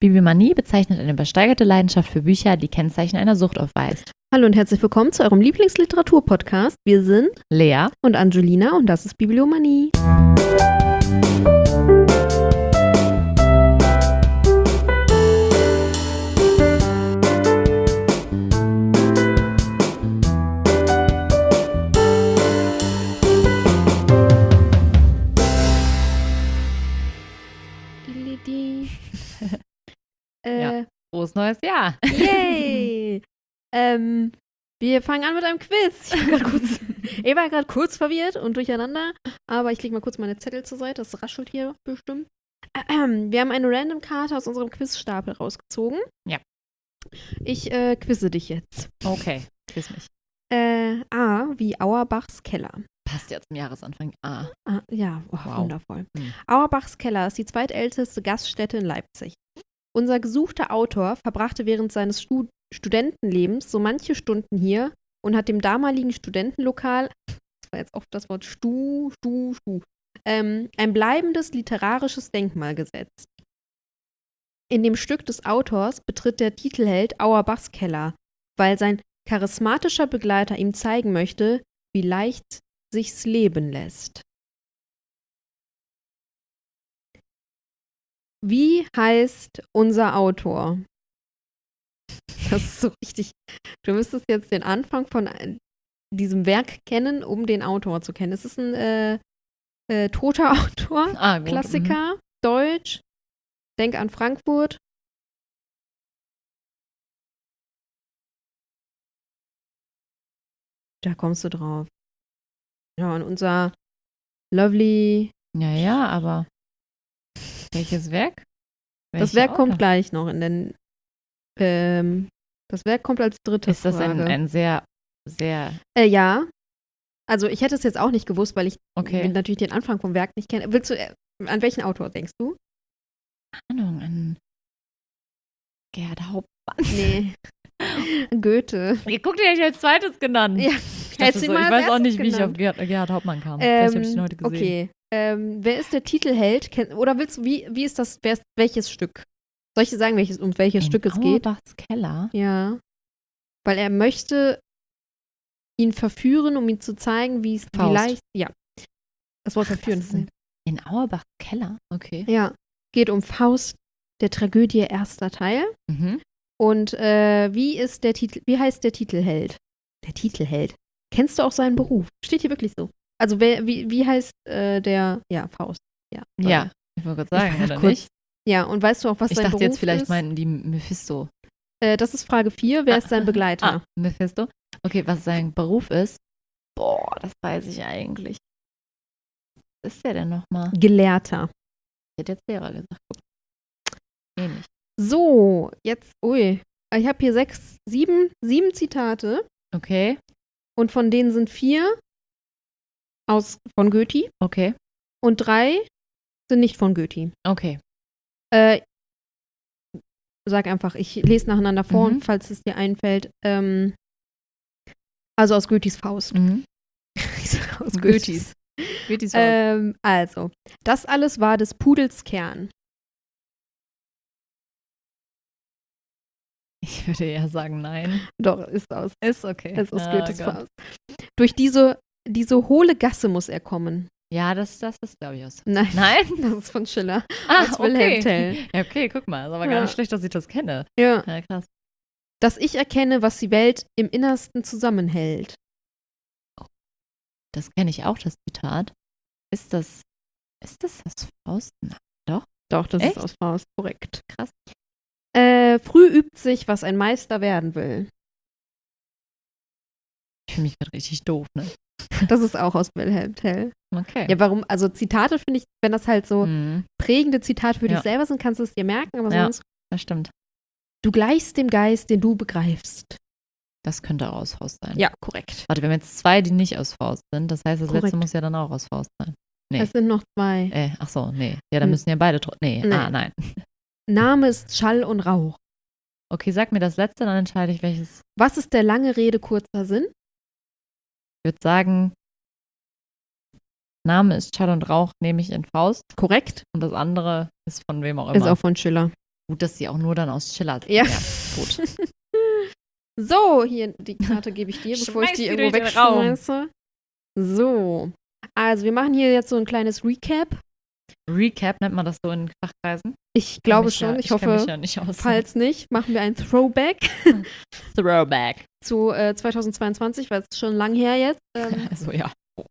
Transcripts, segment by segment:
Bibliomanie bezeichnet eine übersteigerte Leidenschaft für Bücher, die Kennzeichen einer Sucht aufweist. Hallo und herzlich willkommen zu eurem Lieblingsliteratur-Podcast. Wir sind Lea und Angelina und das ist Bibliomanie. Frohes neues Jahr. Yay! Wir fangen an mit einem Quiz. Ich war gerade kurz verwirrt und durcheinander, aber ich lege mal kurz meine Zettel zur Seite. Das raschelt hier bestimmt. Wir haben eine Random-Karte aus unserem Quizstapel rausgezogen. Ja. Ich quizze dich jetzt. Okay, quiz mich. A wie Auerbachs Keller. Passt ja zum Jahresanfang. A. Ja, Wow. Wundervoll. Auerbachs Keller ist die zweitälteste Gaststätte in Leipzig. Unser gesuchter Autor verbrachte während seines Studentenlebens so manche Stunden hier und hat dem damaligen Studentenlokal, das war jetzt oft das Wort ein bleibendes literarisches Denkmal gesetzt. In dem Stück des Autors betritt der Titelheld Auerbachs Keller, weil sein charismatischer Begleiter ihm zeigen möchte, wie leicht sich's leben lässt. Wie heißt unser Autor? Das ist so richtig. Du müsstest jetzt den Anfang von diesem Werk kennen, um den Autor zu kennen. Es ist ein toter Autor, Gut. Klassiker, Deutsch. Denk an Frankfurt. Da kommst du drauf. Ja, und unser Lovely. Ja, aber welches Werk? Das Werk kommt gleich noch in den. Das Werk kommt als dritte Ist das Frage. ein sehr, sehr. Ja. Also ich hätte es jetzt auch nicht gewusst, weil ich Okay. natürlich den Anfang vom Werk nicht kenne. Willst du, an welchen Autor denkst du? Ahnung, an Gerhard Hauptmann. Nee. Goethe. Ihr guckt ja, ich als zweites genannt. Ja, Ich weiß auch nicht, wie ich auf Gerhard Hauptmann kam. Vielleicht habe ich ihn heute gesehen. Okay. Wer ist der Titelheld? Oder willst du, wie ist das, welches Stück? Soll ich dir sagen, um welches Stück es geht? Auerbachs Keller? Ja. Weil er möchte ihn verführen, um ihm zu zeigen, wie leicht. Ja. Das Wort verführen. Das ist in Auerbachs Keller? Okay. Ja. Geht um Faust, der Tragödie, erster Teil. Mhm. Und wie heißt der Titelheld? Der Titelheld. Kennst du auch seinen Beruf? Steht hier wirklich so. Also wie heißt der, Faust. Ja, Ich wollte gerade sagen, oder kurz. nicht? Ja, und weißt du auch, was Ich sein dachte Beruf jetzt, vielleicht ist? meinten die Mephisto. Das ist Frage 4. Wer ist sein Begleiter? Mephisto. Okay, was sein Beruf ist? Boah, das weiß ich eigentlich. Was ist der denn nochmal? Gelehrter. Ich hätte jetzt Lehrer gesagt. Ähnlich. So, jetzt, ich habe hier 7 Zitate Okay, und von denen sind 4 von Goethe okay, und 3 sind nicht von Goethe. okay. Sag einfach, ich lese nacheinander vor, und falls es dir einfällt. Also aus Goethes Faust. Aus Goethes Faust. Also, das alles war des Pudels Kern. Ich würde eher sagen, nein. Doch, ist aus Okay. Goethes Gott. Faust. Durch diese hohle Gasse muss er kommen. Ja, das ist, glaube ich, aus. Nein, Nein? das ist von Schiller. Aus Wilhelm Tell. Ja, okay, guck mal. Ist aber gar nicht schlecht, dass ich das kenne. Ja. Ja, krass. Dass ich erkenne, was die Welt im Innersten zusammenhält. Das kenne ich auch, das Zitat. Ist das aus Faust? Nein, doch. Doch, das Echt? ist aus Faust, korrekt. Krass. Früh übt sich, was ein Meister werden will. Ich fühle mich gerade richtig doof, ne? Das ist auch aus Wilhelm Tell. Okay. Ja, warum? Also Zitate finde ich, wenn das halt so prägende Zitate für dich Ja. selber sind, kannst du es dir merken, aber Ja. sonst. Das stimmt. Du gleichst dem Geist, den du begreifst. Das könnte auch aus Faust sein. Ja, korrekt. Warte, wir haben jetzt 2, die nicht aus Faust sind. Das heißt, das Korrekt. letzte muss ja dann auch aus Faust sein. Nee. Es sind noch 2. Ach so, nee. Ja, dann müssen ja beide. Nee. Nee. Nein. Name ist Schall und Rauch. Okay, sag mir das letzte, dann entscheide ich, welches. Was ist der lange Rede, kurzer Sinn? Ich würde sagen, Name ist Schall und Rauch, nehme ich in Faust. Korrekt. Und das andere ist von wem auch immer. Ist auch von Schiller. Gut, dass sie auch nur dann aus Chiller. Ja. Gut. So, hier, die Karte gebe ich dir, bevor ich Schmeiß die die irgendwo durch den Raum. wegschmeiße. So. Also, wir machen hier jetzt so ein kleines Recap. Recap nennt man das so in Fachkreisen? Ich glaube mich schon. Ja, ich kenn mich hoffe, ja nicht aus. falls nicht, machen wir ein Throwback Throwback. zu 2022, weil es ist schon lang her jetzt. Also ja.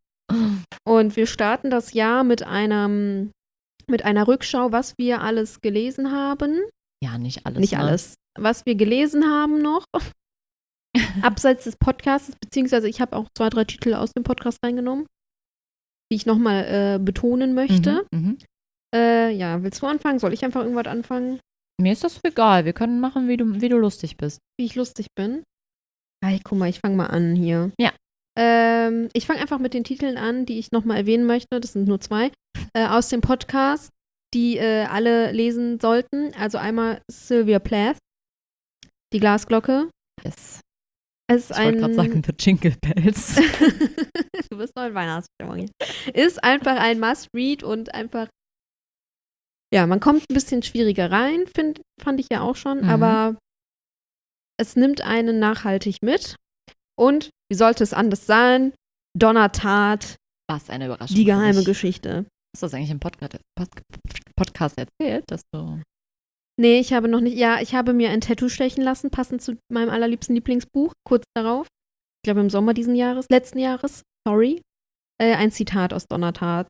Und wir starten das Jahr mit einer Rückschau, was wir alles gelesen haben. Ja, nicht alles. Nicht ne? alles. Was wir gelesen haben noch. Abseits des Podcasts, beziehungsweise ich habe auch 2, 3 Titel aus dem Podcast reingenommen, die ich nochmal betonen möchte. Ja, willst du anfangen? Soll ich einfach irgendwas anfangen? Mir ist das egal. Wir können machen, wie du lustig bist. Wie ich lustig bin? Ay, guck mal, ich fange mal an hier. Ja. Ich fange einfach mit den Titeln an, die ich nochmal erwähnen möchte. Das sind nur 2. Aus dem Podcast, die alle lesen sollten. Also einmal Sylvia Plath, Die Glasglocke. Yes. Es ist Ich wollte gerade sagen, The Jingle Bells. Du bist noch in Weihnachtsstimmung hier. Ist einfach ein Must-Read und einfach, ja, man kommt ein bisschen schwieriger rein, fand ich ja auch schon, aber es nimmt einen nachhaltig mit. Und, wie sollte es anders sein, Donnertat, Was eine Überraschung. die geheime für mich. Geschichte. Hast du das eigentlich im Podcast erzählt, dass du. Nee, ich habe noch nicht, ja, ich habe mir ein Tattoo stechen lassen, passend zu meinem allerliebsten Lieblingsbuch, kurz darauf. Ich glaube im Sommer letzten Jahres, sorry. Ein Zitat aus Donnertat.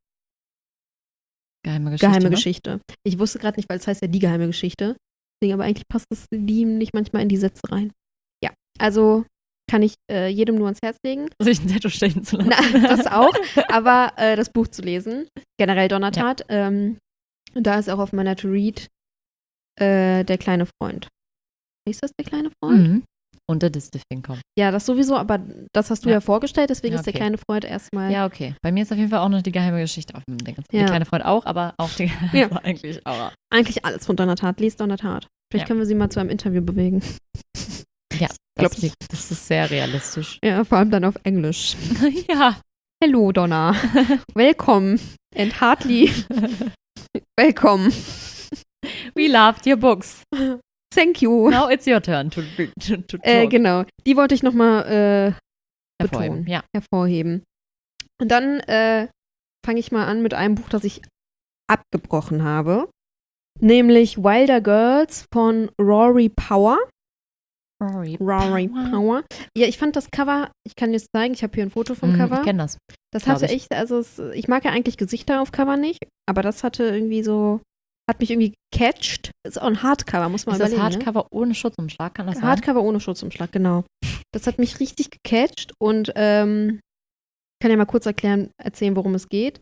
Geheime Geschichte. Geheime ne? Geschichte. Ich wusste gerade nicht, weil es heißt ja die geheime Geschichte. Deswegen, aber eigentlich passt das nicht manchmal in die Sätze rein. Ja, also kann ich jedem nur ans Herz legen. Sich ein Tattoo stechen zu lassen. Na, das auch, aber das Buch zu lesen. Generell Donnertat. Und da ist auch auf meiner To-Read der kleine Freund. Ist das der kleine Freund? Mhm. Und der Distelfing kommt. Ja, das sowieso, aber das hast du ja vorgestellt, deswegen Ja, ist der okay. kleine Freund erstmal. Ja, okay. Bei mir ist auf jeden Fall auch noch die geheime Geschichte auf dem Ding. Ja. Der kleine Freund auch, aber auch die Ja. also eigentlich auch. Eigentlich alles von Donnertat. Lies Donnertat. Vielleicht können wir sie mal zu einem Interview bewegen. Ja, Glaub das ist sehr realistisch. Ja, vor allem dann auf Englisch. Ja. Hello, Donna. Welcome and heartily welcome. We loved your books. Thank you. Now it's your turn to talk. Genau. Die wollte ich nochmal Hervorheben, ja. hervorheben. Und dann fange ich mal an mit einem Buch, das ich abgebrochen habe. Nämlich Wilder Girls von Rory Power. Rory Power. Ja, ich fand das Cover, ich kann dir das zeigen, ich habe hier ein Foto vom Cover. Ich kenne das. Das hatte echt, also ich mag ja eigentlich Gesichter auf Cover nicht, aber das hatte irgendwie so, hat mich irgendwie gecatcht. Ist auch ein Hardcover, muss man überlegen. Ist das überlegen. Hardcover ohne Schutzumschlag, kann das sein? Hardcover ohne Schutzumschlag, genau. Das hat mich richtig gecatcht und kann ja mal kurz erzählen, worum es geht.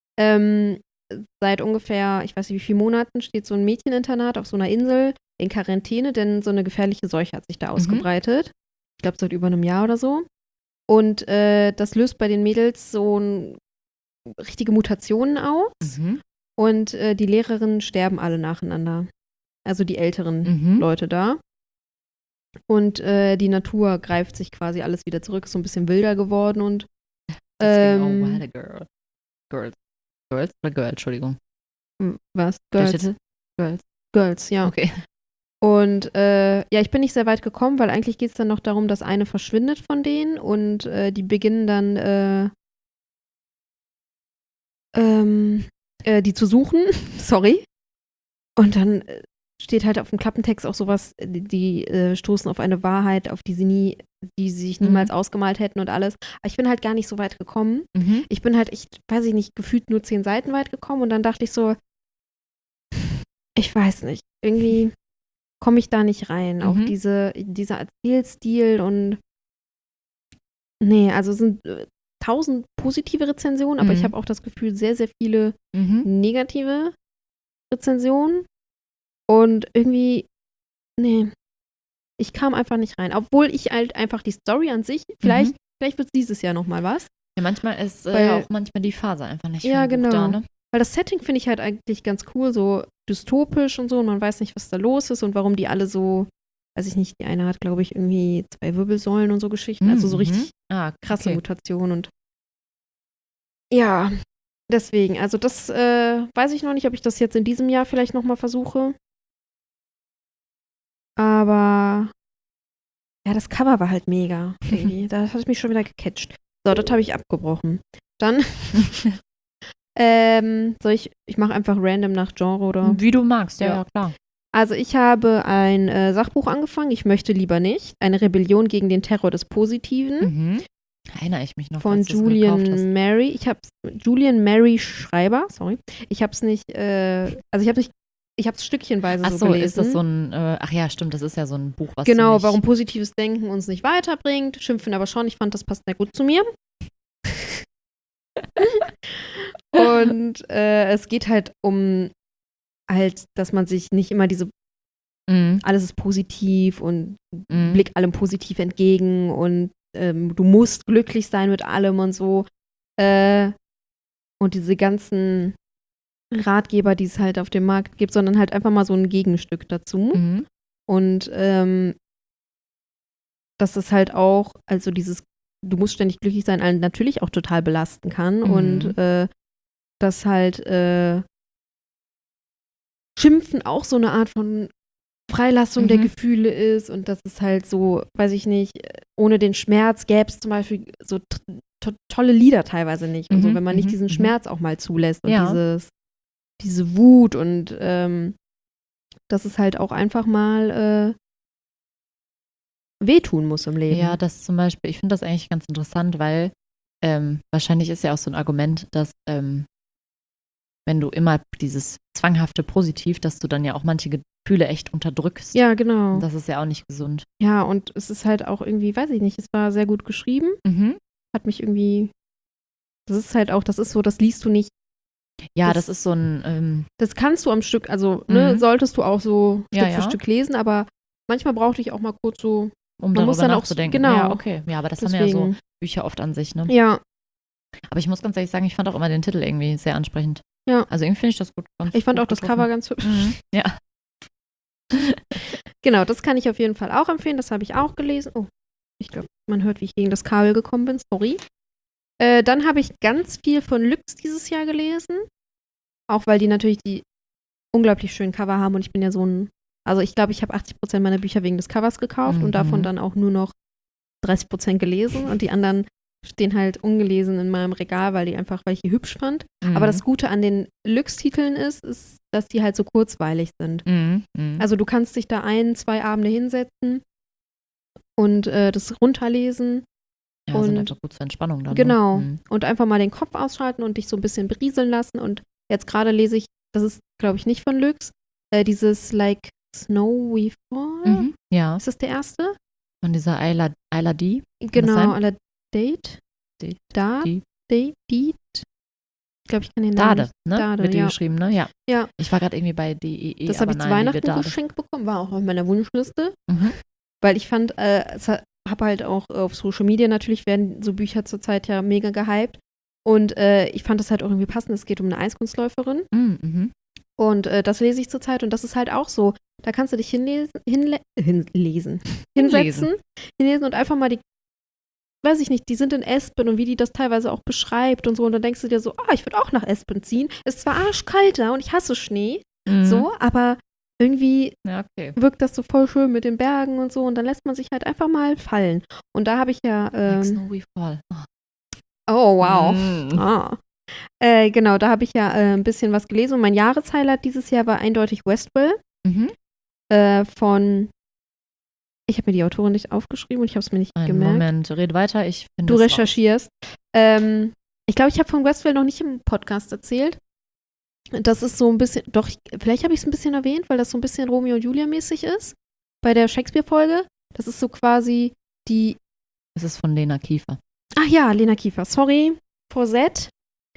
Seit ungefähr, ich weiß nicht wie viele Monaten, steht so ein Mädcheninternat auf so einer Insel in Quarantäne, denn so eine gefährliche Seuche hat sich da ausgebreitet. Ich glaube, seit über einem Jahr oder so. Und das löst bei den Mädels so richtige Mutationen aus. Und die Lehrerinnen sterben alle nacheinander. Also die älteren Leute da. Und die Natur greift sich quasi alles wieder zurück, ist so ein bisschen wilder geworden und Wilder Girls. Girls oder Girl, Entschuldigung. Was? Girls. Girls, ja. Okay. Und ja, ich bin nicht sehr weit gekommen, weil eigentlich geht es dann noch darum, dass eine verschwindet von denen und die beginnen dann die zu suchen. Sorry. Und dann steht halt auf dem Klappentext auch sowas, die stoßen auf eine Wahrheit, auf die sie sich niemals ausgemalt hätten und alles. Aber ich bin halt gar nicht so weit gekommen. Ich bin halt, weiß ich nicht, gefühlt nur 10 Seiten weit gekommen und dann dachte ich so, ich weiß nicht, irgendwie komme ich da nicht rein. Auch dieser Erzählstil und nee, also es sind 1000 positive Rezensionen, aber ich habe auch das Gefühl, sehr, sehr viele negative Rezensionen. Und irgendwie, nee, ich kam einfach nicht rein. Obwohl ich halt einfach die Story an sich, vielleicht wird es dieses Jahr nochmal was. Ja, manchmal ist auch manchmal die Phase einfach nicht ja, genau. da, ne? Weil das Setting finde ich halt eigentlich ganz cool, so dystopisch und so. Und man weiß nicht, was da los ist und warum die alle so, weiß ich nicht, die eine hat, glaube ich, irgendwie 2 Wirbelsäulen und so Geschichten. Also so richtig krasse Mutationen und ja, deswegen, also das weiß ich noch nicht, ob ich das jetzt in diesem Jahr vielleicht nochmal versuche. Aber ja, das Cover war halt mega. Irgendwie. Das hat mich schon wieder gecatcht. So, das habe ich abgebrochen. Dann ich mache einfach random nach Genre oder. Wie du magst, Ja. ja, klar. Also ich habe ein Sachbuch angefangen, ich möchte lieber nicht. Eine Rebellion gegen den Terror des Positiven Mhm. Erinnere ich mich noch, von als du es gekauft hast. Julian Mary. Julian Mary Schreiber, sorry. Ich habe es nicht, ich habe es stückchenweise Ach so so, gelesen. ist das so ein, ach ja, stimmt, das ist ja so ein Buch, was Genau, du nicht, warum positives Denken uns nicht weiterbringt. Schimpfen aber schon, ich fand, das passt sehr gut zu mir. Und es geht halt um halt, dass man sich nicht immer alles ist positiv und Blick allem positiv entgegen und du musst glücklich sein mit allem und so. Und diese ganzen Ratgeber, die es halt auf dem Markt gibt, sondern halt einfach mal so ein Gegenstück dazu. Und dass es halt auch, also du musst ständig glücklich sein, einen natürlich auch total belasten kann. Und dass halt Schimpfen auch so eine Art von Freilassung der Gefühle ist und dass es halt so, weiß ich nicht, ohne den Schmerz gäbe es zum Beispiel so tolle Lieder teilweise nicht. Und so, wenn man nicht diesen Schmerz auch mal zulässt und diese Wut und dass es halt auch einfach mal wehtun muss im Leben. Ja, das zum Beispiel, ich finde das eigentlich ganz interessant, weil wahrscheinlich ist ja auch so ein Argument, dass wenn du immer dieses zwanghafte Positiv, dass du dann ja auch manche Gefühle echt unterdrückst. Ja, genau. Und das ist ja auch nicht gesund. Ja, und es ist halt auch irgendwie, weiß ich nicht, es war sehr gut geschrieben. Hat mich irgendwie, das ist halt auch, das ist so, das liest du nicht. Ja, das ist so ein das kannst du am Stück, also solltest du auch so Stück für Stück lesen, aber manchmal brauchte ich auch mal kurz so, um man muss darüber dann auch nachzudenken. genau. Ja, okay. Ja, aber das haben ja so Bücher oft an sich, ne? Ja. Aber ich muss ganz ehrlich sagen, ich fand auch immer den Titel irgendwie sehr ansprechend. Ja. Also irgendwie finde ich das gut. Ich fand auch das Cover ganz hübsch. Ja. Genau, das kann ich auf jeden Fall auch empfehlen. Das habe ich auch gelesen. Oh, ich glaube, man hört, wie ich gegen das Kabel gekommen bin. Sorry. Dann habe ich ganz viel von Lüx dieses Jahr gelesen. Auch weil die natürlich die unglaublich schönen Cover haben. Und ich bin ja so ein, also ich glaube, ich habe 80% meiner Bücher wegen des Covers gekauft und davon dann auch nur noch 30% gelesen. Und die anderen stehen halt ungelesen in meinem Regal, weil ich die hübsch fand. Aber das Gute an den Lüx-Titeln ist, dass die halt so kurzweilig sind. Also du kannst dich da 1-2 Abende hinsetzen und das runterlesen. Ja, sind einfach gut zur Entspannung dann. Genau. Und einfach mal den Kopf ausschalten und dich so ein bisschen berieseln lassen. Und jetzt gerade lese ich, das ist, glaube ich, nicht von Lüx, dieses Like Snow We Fall. Ja. Ist das der erste? Von dieser Ayla D. Genau, Ayla Date. Date. Ich glaube, ich kann den Namen Dade, ne? Dade, Wird die ja. geschrieben, ne? Ja. Ja. Ich war gerade irgendwie bei DEE. Das habe ich zu Weihnachten geschenkt bekommen, war auch auf meiner Wunschliste. Weil ich fand, habe halt auch auf Social Media natürlich werden so Bücher zurzeit ja mega gehypt. Und ich fand das halt auch irgendwie passend. Es geht um eine Eiskunstläuferin. Und das lese ich zurzeit. Und das ist halt auch so. Da kannst du dich hinsetzen und einfach mal weiß ich nicht, die sind in Espen und wie die das teilweise auch beschreibt und so. Und dann denkst du dir so, ich würde auch nach Espen ziehen. Es ist zwar arschkalt da und ich hasse Schnee, so, aber irgendwie wirkt das so voll schön mit den Bergen und so. Und dann lässt man sich halt einfach mal fallen. Und da habe ich ja Like Snow We Fall. Oh, wow. Genau, da habe ich ja ein bisschen was gelesen. Und mein Jahreshighlight dieses Jahr war eindeutig Westwell. Ich habe mir die Autorin nicht aufgeschrieben und ich habe es mir nicht gemerkt. Moment, red weiter. Ich finde Du recherchierst. Ich glaube, ich habe von Westwell noch nicht im Podcast erzählt. Das ist so ein bisschen, doch, vielleicht habe ich es ein bisschen erwähnt, weil das so ein bisschen Romeo und Julia mäßig ist. Bei der Shakespeare-Folge. Das ist so quasi die. Es ist von Lena Kiefer. Ach ja, Lena Kiefer. Sorry. Forsett.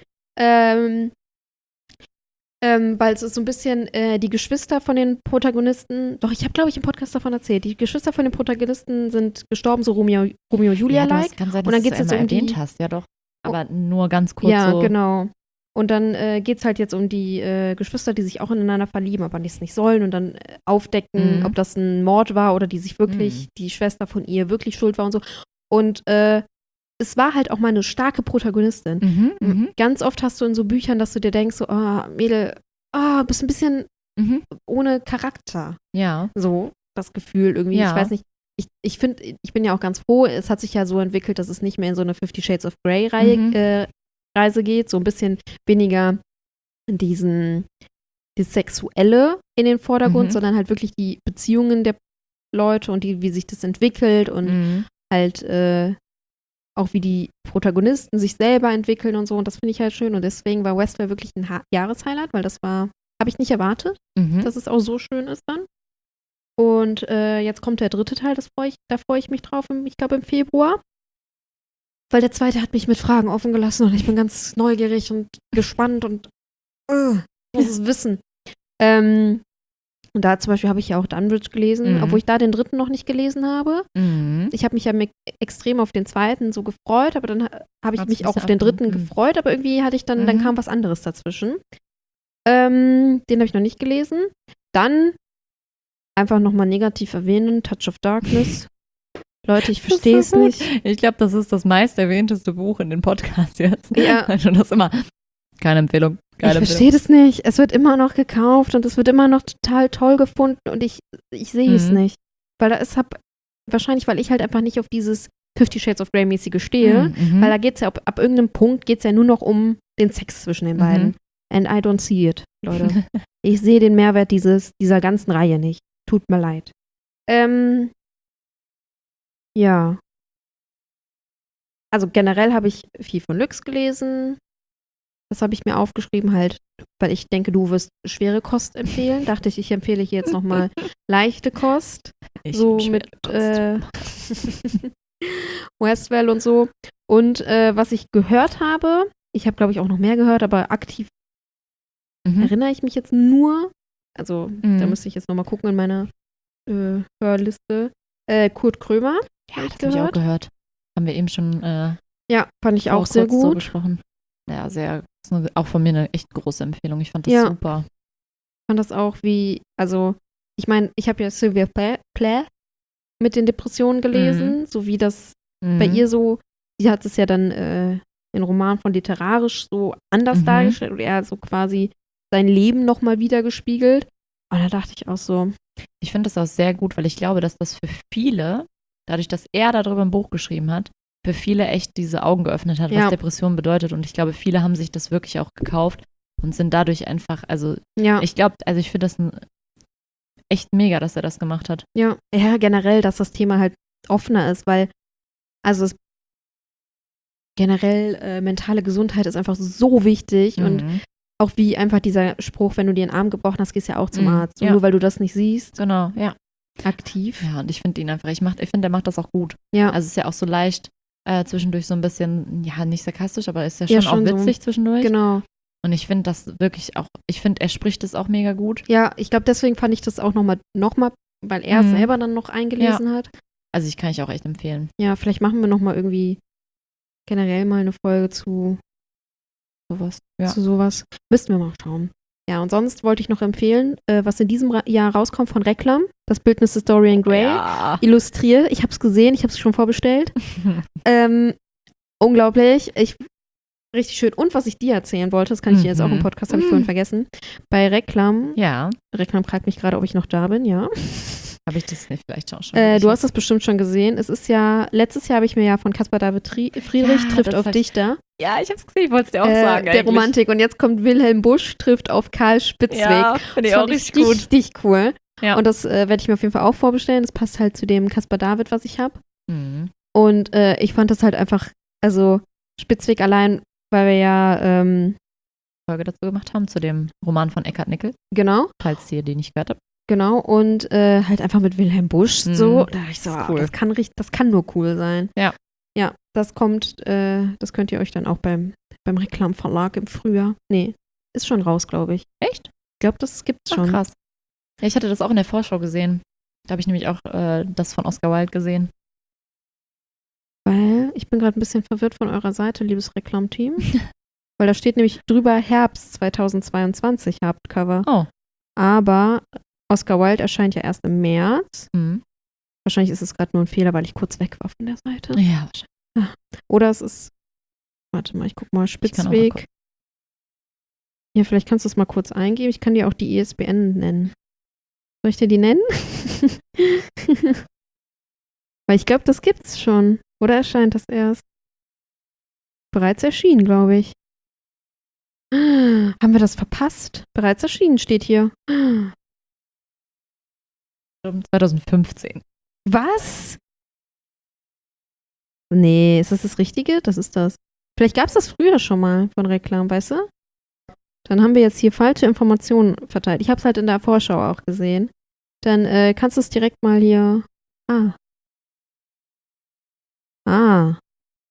Weil es ist so ein bisschen die Geschwister von den Protagonisten, doch, ich habe, glaube ich, im Podcast davon erzählt, die Geschwister von den Protagonisten sind gestorben, so Romeo und Julia-like. Ja, kann sein, und dann geht es jetzt um erwähnt hast, ja doch. Aber nur ganz kurz ja, so. Genau. Und dann geht es halt jetzt um die Geschwister, die sich auch ineinander verlieben, aber es nicht sollen und dann aufdecken, ob das ein Mord war oder die sich wirklich, die Schwester von ihr wirklich schuld war und so. Und es war halt auch mal eine starke Protagonistin. Ganz oft hast du in so Büchern, dass du dir denkst, so, Mädel, bist ein bisschen ohne Charakter. Ja. So. das Gefühl irgendwie. Ja. Ich weiß nicht, ich finde, ich bin ja auch ganz froh, es hat sich ja so entwickelt, dass es nicht mehr in so eine 50 Shades of Grey Reise geht, so ein bisschen weniger das Sexuelle in den Vordergrund, sondern halt wirklich die Beziehungen der Leute und wie sich das entwickelt und halt auch wie die Protagonisten sich selber entwickeln und so. Und das finde ich halt schön. Und deswegen war Westworld wirklich ein Jahreshighlight, weil habe ich nicht erwartet, dass es auch so schön ist dann. Und jetzt kommt der 3. Teil, da freue ich mich drauf, ich glaube im Februar. Weil der 2. hat mich mit Fragen offen gelassen und ich bin ganz neugierig und gespannt und muss es wissen. Und da zum Beispiel habe ich ja auch Dunbridge gelesen, obwohl ich da den 3. noch nicht gelesen habe. Ich habe mich ja extrem auf den 2. so gefreut, aber dann habe ich mich auch auf den 3. gefreut, aber irgendwie hatte ich dann kam was anderes dazwischen. Den habe ich noch nicht gelesen. Dann einfach nochmal negativ erwähnen, Touch of Darkness. Leute, ich verstehe es nicht. Ich glaube, das ist das meist erwähnteste Buch in den Podcasts jetzt. Ja. Also das immer, keine Empfehlung. Ich verstehe das nicht. Es wird immer noch gekauft und es wird immer noch total toll gefunden und ich sehe es nicht. Weil wahrscheinlich, weil ich halt einfach nicht auf dieses 50 Shades of Grey-mäßige stehe, weil da geht es ja ab irgendeinem Punkt geht es ja nur noch um den Sex zwischen den beiden. And I don't see it, Leute. Ich sehe den Mehrwert dieser ganzen Reihe nicht. Tut mir leid. Ja. Also generell habe ich viel von Lux gelesen. Das habe ich mir aufgeschrieben, halt, weil ich denke, du wirst schwere Kost empfehlen. Dachte ich empfehle hier jetzt nochmal leichte Kost. So mit Westwell und so. Und was ich gehört habe, ich habe, glaube ich, auch noch mehr gehört, aber aktiv erinnere ich mich jetzt nur, also da müsste ich jetzt nochmal gucken in meiner Hörliste. Kurt Krömer. Ja, das habe ich auch gehört. Haben wir eben schon ja, fand ich auch sehr gut. So besprochen. Ja, auch von mir eine echt große Empfehlung. Ich fand das super. Ich fand das auch also ich meine, ich habe ja Sylvia Plath mit den Depressionen gelesen, so wie das bei ihr so, sie hat es ja dann in Roman von literarisch so anders dargestellt und er so quasi sein Leben nochmal wieder gespiegelt. Und da dachte ich auch so. Ich finde das auch sehr gut, weil ich glaube, dass das für viele, dadurch, dass er darüber ein Buch geschrieben hat, für viele echt diese Augen geöffnet hat, was Depression bedeutet. Und ich glaube, viele haben sich das wirklich auch gekauft und sind dadurch einfach, ich glaube, ich finde das echt mega, dass er das gemacht hat. Ja, generell, dass das Thema halt offener ist, weil, generell mentale Gesundheit ist einfach so wichtig und auch wie einfach dieser Spruch, wenn du dir einen Arm gebrochen hast, gehst du ja auch zum Arzt. Und nur weil du das nicht siehst. Genau, ja. Aktiv. Ja, und ich finde ihn einfach, ich finde, der macht das auch gut. Ja. Also es ist ja auch so leicht, zwischendurch so ein bisschen, ja, nicht sarkastisch, aber ist ja schon auch witzig so, zwischendurch. Genau. Und ich finde das wirklich auch, er spricht das auch mega gut. Ja, ich glaube, deswegen fand ich das auch nochmal, weil er es selber dann noch eingelesen hat. Also ich kann ich auch echt empfehlen. Ja, vielleicht machen wir nochmal irgendwie generell mal eine Folge zu sowas. Ja. Zu sowas. Müssten wir mal schauen. Ja, und sonst wollte ich noch empfehlen, was in diesem Jahr rauskommt von Reklam, das Bildnis des Dorian Gray, illustriert. Ich habe es gesehen, ich habe es schon vorbestellt. Unglaublich. Richtig schön. Und was ich dir erzählen wollte, das kann ich dir jetzt auch im Podcast, habe ich vorhin vergessen. Bei Reklam. Ja. Reklam fragt mich gerade, ob ich noch da bin, ja. Habe ich das nicht vielleicht auch schon? Du hast das bestimmt schon gesehen. Es ist ja, letztes Jahr habe ich mir ja von Caspar David Friedrich trifft auf Dichter. Ja, ich habe es gesehen, ich wollte es dir auch sagen. Der Romantik. Und jetzt kommt Wilhelm Busch trifft auf Karl Spitzweg. Ja, finde ich auch richtig gut. Richtig cool. Ja. Und das werde ich mir auf jeden Fall auch vorbestellen. Das passt halt zu dem Caspar David, was ich habe. Mhm. Und ich fand das halt einfach, also Spitzweg allein, weil wir ja Folge dazu gemacht haben, zu dem Roman von Eckhard Nickel. Genau. Falls ihr den nicht gehört habt. Genau, und halt einfach mit Wilhelm Busch so. Da dachte ich so, cool. Das kann nur cool sein. Ja. Ja, das kommt, das könnt ihr euch dann auch beim Reklamverlag im Frühjahr. Nee, ist schon raus, glaube ich. Echt? Ich glaube, das gibt's schon. Krass. Ja, ich hatte das auch in der Vorschau gesehen. Da habe ich nämlich auch das von Oscar Wilde gesehen. Weil, ich bin gerade ein bisschen verwirrt von eurer Seite, liebes Reklamteam. Weil da steht nämlich drüber Herbst 2022 Hardcover. Oh. Aber Oscar Wilde erscheint ja erst im März. Mhm. Wahrscheinlich ist es gerade nur ein Fehler, weil ich kurz weg war von der Seite. Ja, wahrscheinlich. Oder es ist, warte mal, ich guck mal, Spitzweg. Ja, vielleicht kannst du es mal kurz eingeben. Ich kann dir auch die ISBN nennen. Soll ich dir die nennen? Weil ich glaube, das gibt's schon. Oder erscheint das erst? Bereits erschienen, glaube ich. Haben wir das verpasst? Bereits erschienen steht hier. 2015. Was? Nee, ist das das Richtige? Das ist das. Vielleicht gab es das früher schon mal von Reklam, weißt du? Dann haben wir jetzt hier falsche Informationen verteilt. Ich habe es halt in der Vorschau auch gesehen. Dann kannst du es direkt mal hier. Ah.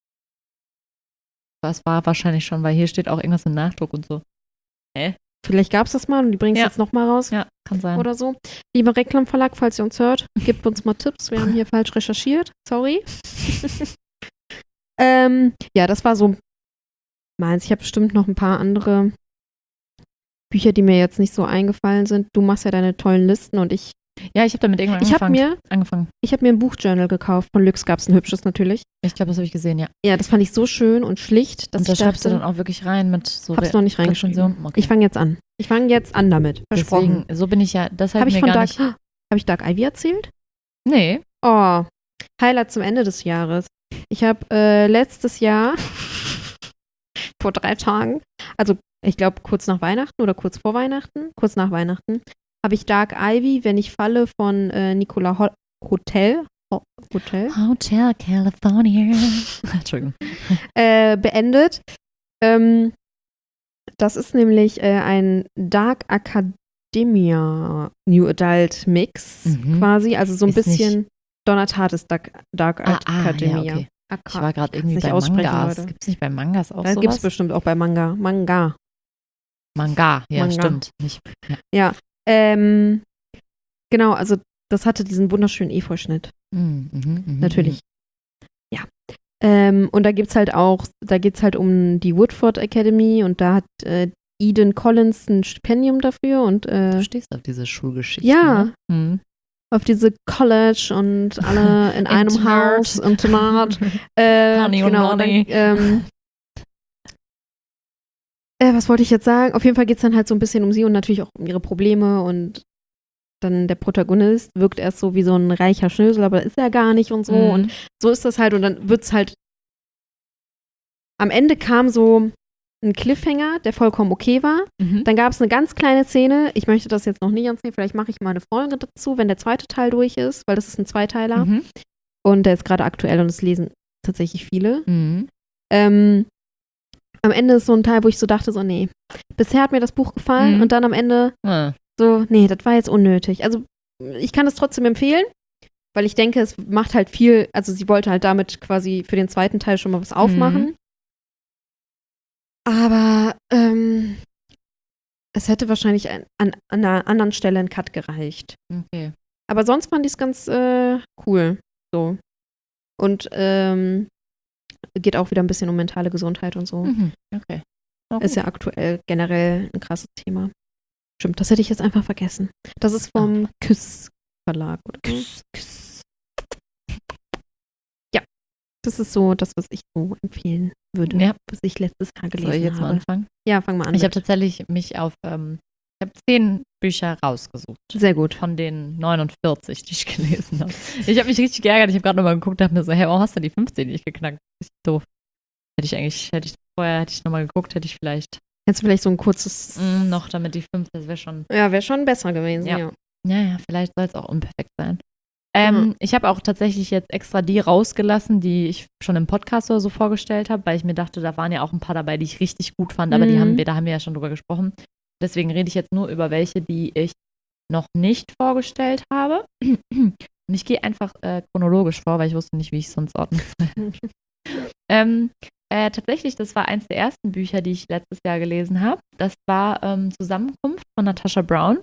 Das war wahrscheinlich schon, weil hier steht auch irgendwas im Nachdruck und so. Vielleicht gab es das mal und die bringen es jetzt nochmal raus. Ja, kann sein. Oder so. Lieber Reklamverlag, falls ihr uns hört, gebt uns mal Tipps. Wir haben hier falsch recherchiert. Sorry. Ja, das war so meins. Ich habe bestimmt noch ein paar andere Bücher, die mir jetzt nicht so eingefallen sind. Du machst ja deine tollen Listen und ich. Ja, ich habe damit irgendwann angefangen. Ich habe mir ein Buchjournal gekauft. Von Lux gab es ein hübsches natürlich. Ich glaube, das habe ich gesehen, ja. Ja, das fand ich so schön und schlicht, dass und da ich schreibst dachte, du dann auch wirklich rein mit so hab's noch nicht reingeschrieben. Rezensionen? Okay. Ich fange jetzt an. Ich fange jetzt an damit. Versprochen. Deswegen, so bin ich ja, deshalb Habe ich mir von gar Dark, nicht. habe ich Dark Ivy erzählt? Nee. Oh, Highlight zum Ende des Jahres. Ich habe letztes Jahr, vor 3 Tagen, also ich glaube kurz nach Weihnachten oder kurz vor Weihnachten, kurz nach Weihnachten, habe ich Dark Ivy, Wenn ich falle, von Nicola Hotel California. Entschuldigung. Beendet. Das ist nämlich ein Dark Academia New Adult Mix quasi, also so ein Ist bisschen Donnertates Dark Academia. Ja, okay. Ich war gerade irgendwie nicht bei aussprechen, Mangas. Leute. Gibt es nicht bei Mangas auch Das sowas? gibt es bestimmt auch bei Manga. Manga, ja, Manga. stimmt. Nicht, Ja, genau, also das hatte diesen wunderschönen Efeuschnitt. Natürlich. Ja. Und da geht's halt um die Woodford Academy und da hat Eden Collins ein Stipendium dafür und du stehst auf diese Schulgeschichte. ja, ne? auf diese College und alle in einem Haus, Internat. Honey und genau, Nonny. Was wollte ich jetzt sagen? Auf jeden Fall geht es dann halt so ein bisschen um sie und natürlich auch um ihre Probleme und dann der Protagonist wirkt erst so wie so ein reicher Schnösel, aber ist er gar nicht und so. Und so ist das halt und dann wird es halt am Ende kam so ein Cliffhanger, der vollkommen okay war. Dann gab es eine ganz kleine Szene, ich möchte das jetzt noch nicht erzählen, vielleicht mache ich mal eine Folge dazu, wenn der zweite Teil durch ist, weil das ist ein Zweiteiler und der ist gerade aktuell und es lesen tatsächlich viele. Am Ende ist so ein Teil, wo ich so dachte, so nee, bisher hat mir das Buch gefallen und dann am Ende so, nee, das war jetzt unnötig. Also ich kann es trotzdem empfehlen, weil ich denke, es macht halt viel, also sie wollte halt damit quasi für den zweiten Teil schon mal was aufmachen. Aber es hätte wahrscheinlich an einer anderen Stelle ein Cut gereicht. Okay. Aber sonst fand ich es ganz cool. So. Und geht auch wieder ein bisschen um mentale Gesundheit und so. Okay. Ist ja aktuell generell ein krasses Thema. Stimmt, das hätte ich jetzt einfach vergessen. Das ist vom Küss Verlag. Oder Küss. Ja, das ist so das, was ich so empfehlen würde, was ich letztes Jahr gelesen habe. Soll ich jetzt mal anfangen? Ja, fang mal an. Ich habe tatsächlich mich auf, ich habe 10 Bücher rausgesucht. Sehr gut. Von den 49, die ich gelesen habe. Ich habe mich richtig geärgert. Ich habe gerade nochmal geguckt und dachte mir so, hey, warum hast du die 15 nicht geknackt? Das ist doof. Hätte ich nochmal geguckt, hätte ich vielleicht so ein kurzes noch, damit die 5, das wäre schon. Ja, wäre schon besser gewesen, ja. Ja, vielleicht soll es auch unperfekt sein. Ich habe auch tatsächlich jetzt extra die rausgelassen, die ich schon im Podcast oder so vorgestellt habe, weil ich mir dachte, da waren ja auch ein paar dabei, die ich richtig gut fand, aber da haben wir ja schon drüber gesprochen. Deswegen rede ich jetzt nur über welche, die ich noch nicht vorgestellt habe. Und ich gehe einfach chronologisch vor, weil ich wusste nicht, wie ich es sonst ordnen soll. Tatsächlich, das war eins der ersten Bücher, die ich letztes Jahr gelesen habe. Das war Zusammenkunft von Natasha Brown.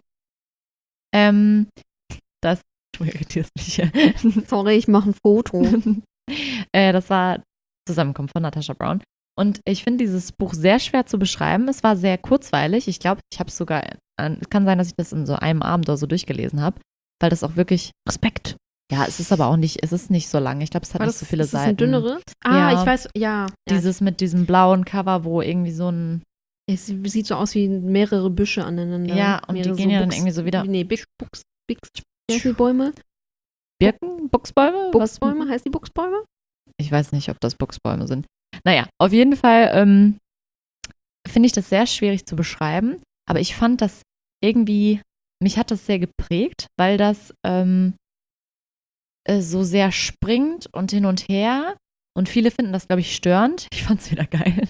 Du irritierst mich. Sorry, ich mache ein Foto. Das war Zusammenkunft von Natasha Brown. Und ich finde dieses Buch sehr schwer zu beschreiben. Es war sehr kurzweilig. Ich glaube, ich habe es sogar, es kann sein, dass ich das in so einem Abend oder so durchgelesen habe, weil das auch wirklich Respekt. Ja, es ist aber auch nicht, es ist nicht so lang. Ich glaube, es hat nicht so viele Seiten. Ist das ein dünneres? Ja, ich weiß, ja. Dieses mit diesem blauen Cover, wo irgendwie so ein. Es sieht so aus wie mehrere Büsche aneinander. Ja, und die gehen ja dann irgendwie so wieder. Nee, Big Books. Wie heißen die Bäume? Birken? Buchsbäume? Buchsbäume? Heißt die Buchsbäume? Ich weiß nicht, ob das Buchsbäume sind. Naja, auf jeden Fall finde ich das sehr schwierig zu beschreiben, aber ich fand das irgendwie, mich hat das sehr geprägt, weil das so sehr springt und hin und her und viele finden das, glaube ich, störend. Ich fand es wieder geil.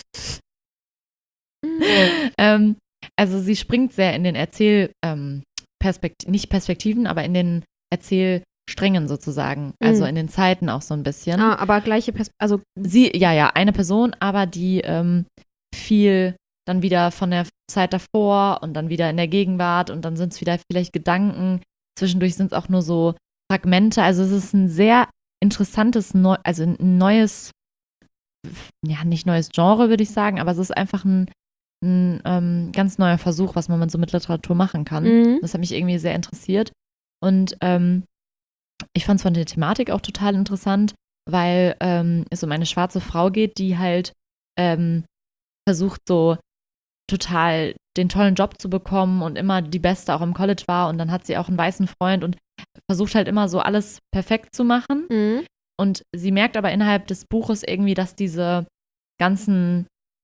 Also sie springt sehr in den nicht Perspektiven, aber in den Erzählsträngen sozusagen, also in den Zeiten auch so ein bisschen. Aber gleiche also sie, ja, eine Person, aber die viel dann wieder von der Zeit davor und dann wieder in der Gegenwart und dann sind es wieder vielleicht Gedanken. Zwischendurch sind es auch nur so Fragmente. Also es ist ein sehr interessantes, also ein neues, ja, nicht neues Genre, würde ich sagen, aber es ist einfach ein ganz neuer Versuch, was man so mit Literatur machen kann. Das hat mich irgendwie sehr interessiert. Und ich fand es von der Thematik auch total interessant, weil es um eine schwarze Frau geht, die halt versucht, so total den tollen Job zu bekommen und immer die Beste auch im College war. Und dann hat sie auch einen weißen Freund und versucht halt immer so alles perfekt zu machen. Und sie merkt aber innerhalb des Buches irgendwie, dass diese ganzen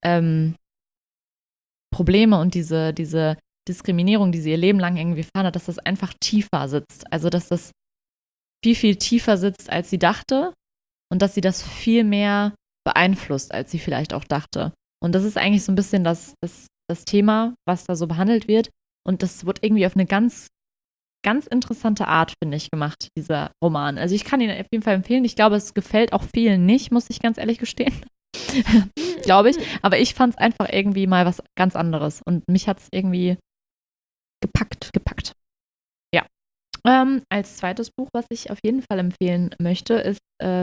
Probleme und diese Diskriminierung, die sie ihr Leben lang irgendwie erfahren hat, dass das einfach tiefer sitzt. Also, dass das viel, viel tiefer sitzt, als sie dachte und dass sie das viel mehr beeinflusst, als sie vielleicht auch dachte. Und das ist eigentlich so ein bisschen das Thema, was da so behandelt wird. Und das wird irgendwie auf eine ganz, ganz interessante Art, finde ich, gemacht, dieser Roman. Also ich kann ihn auf jeden Fall empfehlen. Ich glaube, es gefällt auch vielen nicht, muss ich ganz ehrlich gestehen. Glaube ich. Aber ich fand es einfach irgendwie mal was ganz anderes. Und mich hat es irgendwie gepackt. Ja. Als zweites Buch, was ich auf jeden Fall empfehlen möchte, ist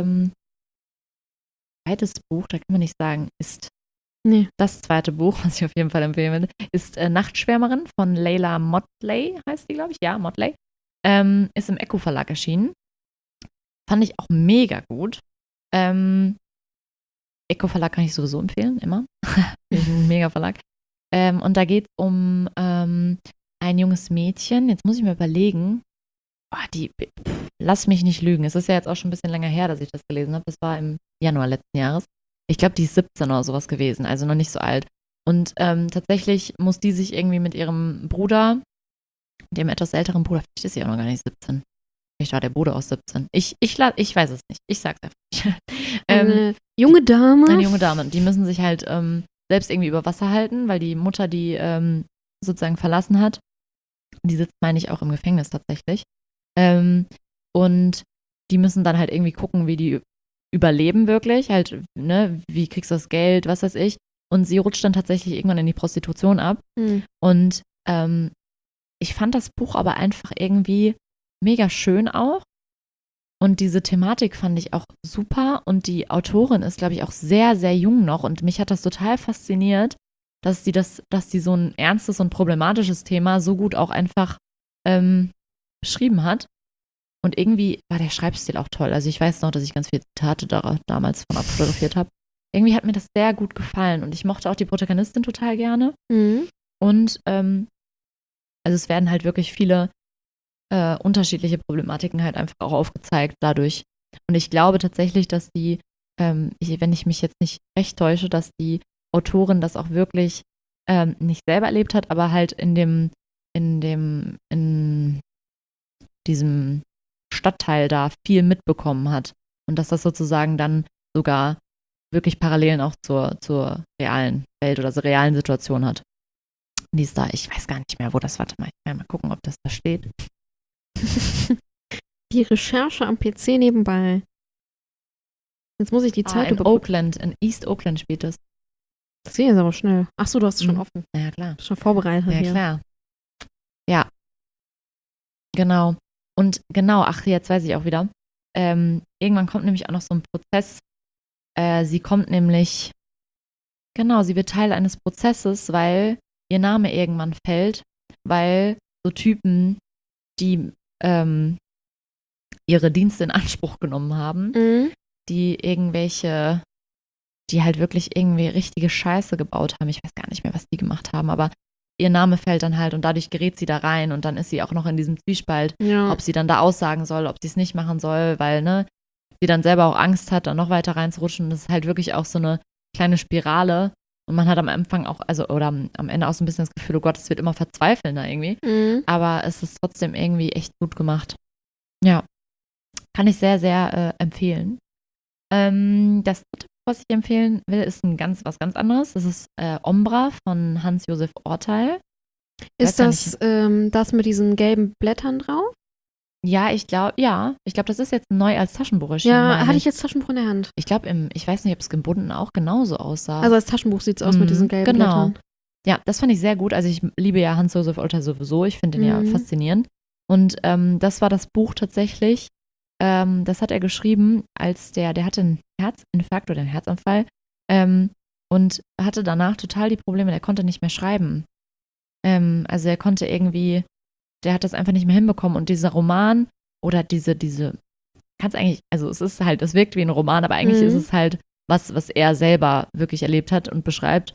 zweites Buch, da kann man nicht sagen, ist das zweite Buch, was ich auf jeden Fall empfehlen würde, ist Nachtschwärmerin von Leila Motley, heißt die, glaube ich. Ja, Motley. Ist im Echo Verlag erschienen. Fand ich auch mega gut. Echo Verlag kann ich sowieso empfehlen, immer. Ein mega Verlag. Und da geht es um ein junges Mädchen. Jetzt muss ich mir überlegen. Lass mich nicht lügen. Es ist ja jetzt auch schon ein bisschen länger her, dass ich das gelesen habe. Das war im Januar letzten Jahres. Ich glaube, die ist 17 oder sowas gewesen, also noch nicht so alt. Und tatsächlich muss die sich irgendwie mit ihrem Bruder, dem etwas älteren Bruder, vielleicht ist sie auch noch gar nicht 17. Vielleicht war der Bruder auch 17. Ich weiß es nicht. Ich sag's einfach nicht. Eine junge Dame. Eine junge Dame. Die müssen sich halt selbst irgendwie über Wasser halten, weil die Mutter die sozusagen verlassen hat. Die sitzt, meine ich, auch im Gefängnis tatsächlich. Und die müssen dann halt irgendwie gucken, wie die überleben wirklich. Halt, ne, wie kriegst du das Geld, was weiß ich. Und sie rutscht dann tatsächlich irgendwann in die Prostitution ab. Und ich fand das Buch aber einfach irgendwie mega schön auch. Und diese Thematik fand ich auch super. Und die Autorin ist, glaube ich, auch sehr, sehr jung noch. Und mich hat das total fasziniert, dass sie so ein ernstes und problematisches Thema so gut auch einfach beschrieben hat. Und irgendwie war der Schreibstil auch toll. Also ich weiß noch, dass ich ganz viele Zitate damals von abfotografiert habe. Irgendwie hat mir das sehr gut gefallen. Und ich mochte auch die Protagonistin total gerne. Und also es werden halt wirklich viele unterschiedliche Problematiken halt einfach auch aufgezeigt dadurch. Und ich glaube tatsächlich, dass wenn ich mich jetzt nicht recht täusche, dass die Autorin das auch wirklich nicht selber erlebt hat, aber halt in diesem Stadtteil da viel mitbekommen hat. Und dass das sozusagen dann sogar wirklich Parallelen auch zur realen Welt oder zur realen Situation hat. Die ist da, ich weiß gar nicht mehr, wo das, warte mal, ich kann mal gucken, ob das da steht. Die Recherche am PC nebenbei. Jetzt muss ich die Zeit in Oakland, in East Oakland spielt das. Das geht jetzt aber schnell. Achso, du hast es schon offen. Ja, klar. Schon vorbereitet. Ja, klar. Ja. Genau. Und genau, ach, jetzt weiß ich auch wieder. Irgendwann kommt nämlich auch noch so ein Prozess. Sie kommt nämlich, genau, sie wird Teil eines Prozesses, weil ihr Name irgendwann fällt, weil so Typen, die ihre Dienste in Anspruch genommen haben, die halt wirklich irgendwie richtige Scheiße gebaut haben. Ich weiß gar nicht mehr, was die gemacht haben, aber ihr Name fällt dann halt und dadurch gerät sie da rein und dann ist sie auch noch in diesem Zwiespalt, Ja. ob sie dann da aussagen soll, ob sie es nicht machen soll, weil, ne, sie dann selber auch Angst hat, dann noch weiter reinzurutschen. Und das ist halt wirklich auch so eine kleine Spirale. Und man hat am Anfang auch, also, oder am Ende auch so ein bisschen das Gefühl, oh Gott, es wird immer verzweifelnder irgendwie. Mhm. Aber es ist trotzdem irgendwie echt gut gemacht. Ja, kann ich sehr, sehr empfehlen. Das dritte, was ich empfehlen will, ist was ganz anderes. Das ist Ombra von Hans-Josef Orteil. Ist das das mit diesen gelben Blättern drauf? Ja, ich glaube, das ist jetzt neu als Taschenbuch erschienen. Ja, meine hatte ich jetzt Taschenbuch in der Hand. Ich glaube, ich weiß nicht, ob es gebunden auch genauso aussah. Also als Taschenbuch sieht es aus mit diesen gelben genau. Blättern. Ja, das fand ich sehr gut. Also ich liebe ja Hans-Josef Orteil sowieso. Ich finde ihn ja faszinierend. Und das war das Buch tatsächlich, das hat er geschrieben, als der hatte einen Herzinfarkt oder einen Herzanfall und hatte danach total die Probleme, der konnte nicht mehr schreiben. Also er konnte irgendwie, der hat das einfach nicht mehr hinbekommen. Und dieser Roman oder diese, kannst eigentlich, also es wirkt wie ein Roman, aber eigentlich ist es halt was er selber wirklich erlebt hat und beschreibt.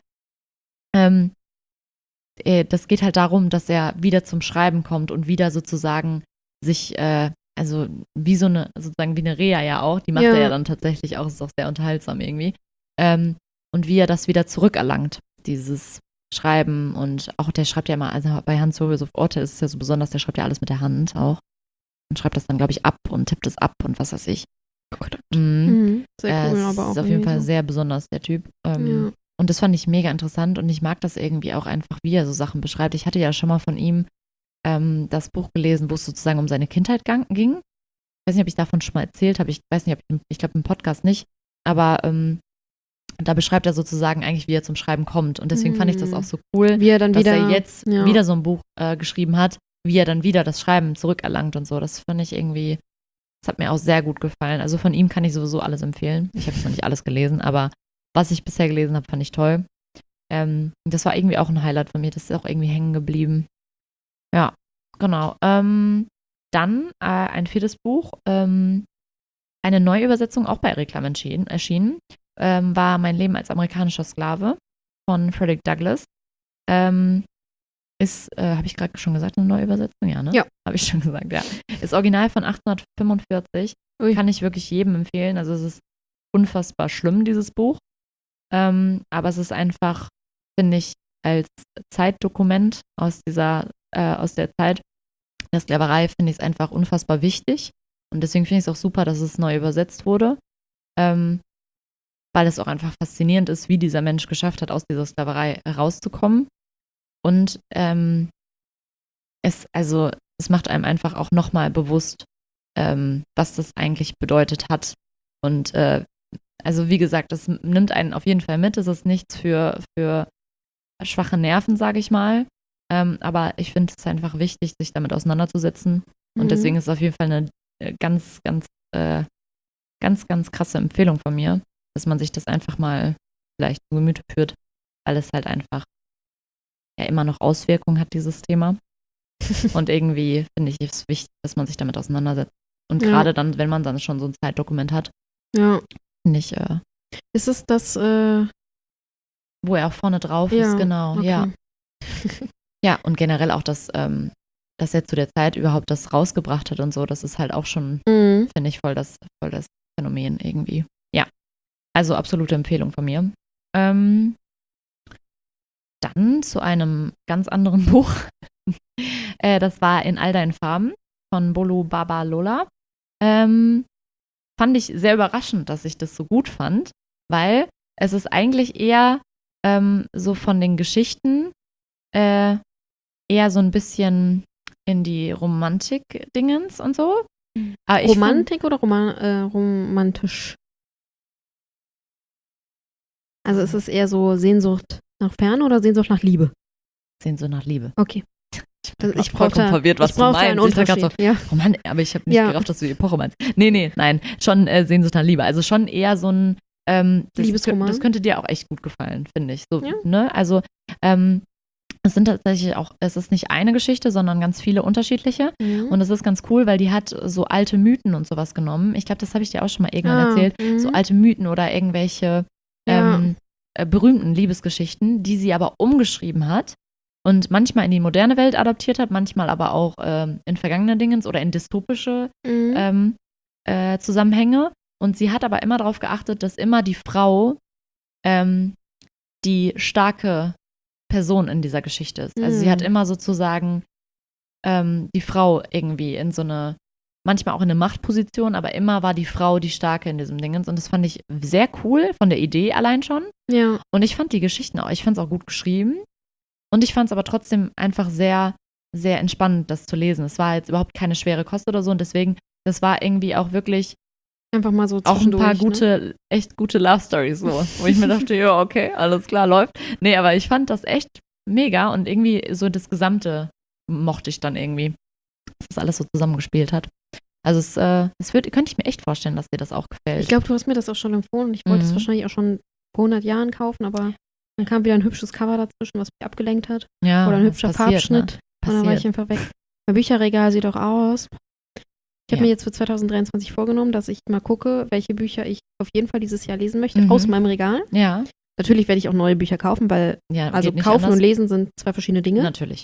Das geht halt darum, dass er wieder zum Schreiben kommt und wieder sozusagen sich, also wie so eine, sozusagen wie eine Reha ja auch, die macht er ja dann tatsächlich auch, ist auch sehr unterhaltsam irgendwie. Und wie er das wieder zurückerlangt, dieses Schreiben und auch der schreibt ja immer, also bei Hans-Josef Orteil ist es ja so besonders, der schreibt ja alles mit der Hand auch und schreibt das dann, glaube ich, ab und tippt es ab und was weiß ich. Oh Gott. Sehr cool, aber auch. Ist auf jeden Fall sehr besonders, der Typ. Und das fand ich mega interessant und ich mag das irgendwie auch einfach, wie er so Sachen beschreibt. Ich hatte ja schon mal von ihm das Buch gelesen, wo es sozusagen um seine Kindheit ging. Ich weiß nicht, ob ich davon schon mal erzählt habe. Ich weiß nicht, ich glaube im Podcast nicht. Aber da beschreibt er sozusagen eigentlich, wie er zum Schreiben kommt. Und deswegen fand ich das auch so cool, wie er dann dass wieder, er jetzt wieder so ein Buch geschrieben hat, wie er dann wieder das Schreiben zurückerlangt und so. Das fand ich irgendwie, das hat mir auch sehr gut gefallen. Also von ihm kann ich sowieso alles empfehlen. Ich habe jetzt noch nicht alles gelesen, aber was ich bisher gelesen habe, fand ich toll. Das war irgendwie auch ein Highlight von mir. Das ist auch irgendwie hängen geblieben. Ja, genau. Dann ein viertes Buch, eine Neuübersetzung, auch bei Reklam erschienen, war Mein Leben als amerikanischer Sklave von Frederick Douglass. Ist, habe ich gerade schon gesagt, eine Neuübersetzung? Ja, ne? Ja. Habe ich schon gesagt, ja. Ist original von 1845. Kann ich wirklich jedem empfehlen. Also es ist unfassbar schlimm, dieses Buch. Aber es ist einfach, finde ich, als Zeitdokument aus der Zeit der Sklaverei, finde ich es einfach unfassbar wichtig. Und deswegen finde ich es auch super, dass es neu übersetzt wurde. Weil es auch einfach faszinierend ist, wie dieser Mensch geschafft hat, aus dieser Sklaverei rauszukommen. Und es macht einem einfach auch nochmal bewusst, was das eigentlich bedeutet hat. Und also wie gesagt, das nimmt einen auf jeden Fall mit. Es ist nichts für schwache Nerven, sage ich mal. Aber ich finde es einfach wichtig, sich damit auseinanderzusetzen. Und deswegen ist es auf jeden Fall eine ganz, ganz, ganz krasse Empfehlung von mir, dass man sich das einfach mal vielleicht zu Gemüte führt, weil es halt einfach ja immer noch Auswirkungen hat, dieses Thema. Und irgendwie finde ich es wichtig, dass man sich damit auseinandersetzt. Und gerade dann, wenn man dann schon so ein Zeitdokument hat, finde ich. Ist es das, wo er auch vorne drauf ist, genau, okay. ja. Ja, und generell auch, dass er zu der Zeit überhaupt das rausgebracht hat und so, das ist halt auch schon, finde ich, voll das Phänomen irgendwie. Ja, also absolute Empfehlung von mir. Dann zu einem ganz anderen Buch. Das war In all deinen Farben von Bolu Babalola. Fand ich sehr überraschend, dass ich das so gut fand, weil es ist eigentlich eher so von den Geschichten eher so ein bisschen in die Romantik-Dingens und so. Aber Romantik oder romantisch? Also ist es eher so Sehnsucht nach Ferne oder Sehnsucht nach Liebe? Sehnsucht nach Liebe. Okay. Ich vollkommen verwirrt, was du meinst. Einen Unterschied. Aber ich habe nicht gerafft, dass du die Epoche meinst. Nein. Schon Sehnsucht nach Liebe. Also schon eher so ein Liebesroman. Das könnte dir auch echt gut gefallen, finde ich. So, ne? Also es sind tatsächlich auch, es ist nicht eine Geschichte, sondern ganz viele unterschiedliche. Und es ist ganz cool, weil die hat so alte Mythen und sowas genommen. Ich glaube, das habe ich dir auch schon mal irgendwann erzählt. So alte Mythen oder irgendwelche berühmten Liebesgeschichten, die sie aber umgeschrieben hat und manchmal in die moderne Welt adaptiert hat, manchmal aber auch in vergangene Dingens oder in dystopische Zusammenhänge. Und sie hat aber immer darauf geachtet, dass immer die Frau die starke Person in dieser Geschichte ist. Also sie hat immer sozusagen die Frau irgendwie in so eine, manchmal auch in eine Machtposition, aber immer war die Frau die Starke in diesem Dingens. Und das fand ich sehr cool, von der Idee allein schon. Ja. Und ich fand die Geschichten auch, ich fand es auch gut geschrieben. Und ich fand es aber trotzdem einfach sehr, sehr entspannend, das zu lesen. Es war jetzt überhaupt keine schwere Kost oder so. Und deswegen, das war irgendwie auch wirklich Einfach mal so auch ein paar zwischendurch, echt gute Love-Stories so. Wo ich mir dachte, ja, okay, alles klar, läuft. Nee, aber ich fand das echt mega und irgendwie so das Gesamte mochte ich dann irgendwie, dass das alles so zusammengespielt hat. Also könnte ich mir echt vorstellen, dass dir das auch gefällt. Ich glaube, du hast mir das auch schon empfohlen und ich wollte es wahrscheinlich auch schon vor 100 Jahren kaufen, aber dann kam wieder ein hübsches Cover dazwischen, was mich abgelenkt hat. Ja, oder ein hübscher Farbschnitt. Ne? Und dann war ich einfach weg. Mein Bücherregal sieht auch aus. Ich habe mir jetzt für 2023 vorgenommen, dass ich mal gucke, welche Bücher ich auf jeden Fall dieses Jahr lesen möchte, aus meinem Regal. Ja. Natürlich werde ich auch neue Bücher kaufen, weil also kaufen anders. und lesen sind zwei verschiedene Dinge. Natürlich.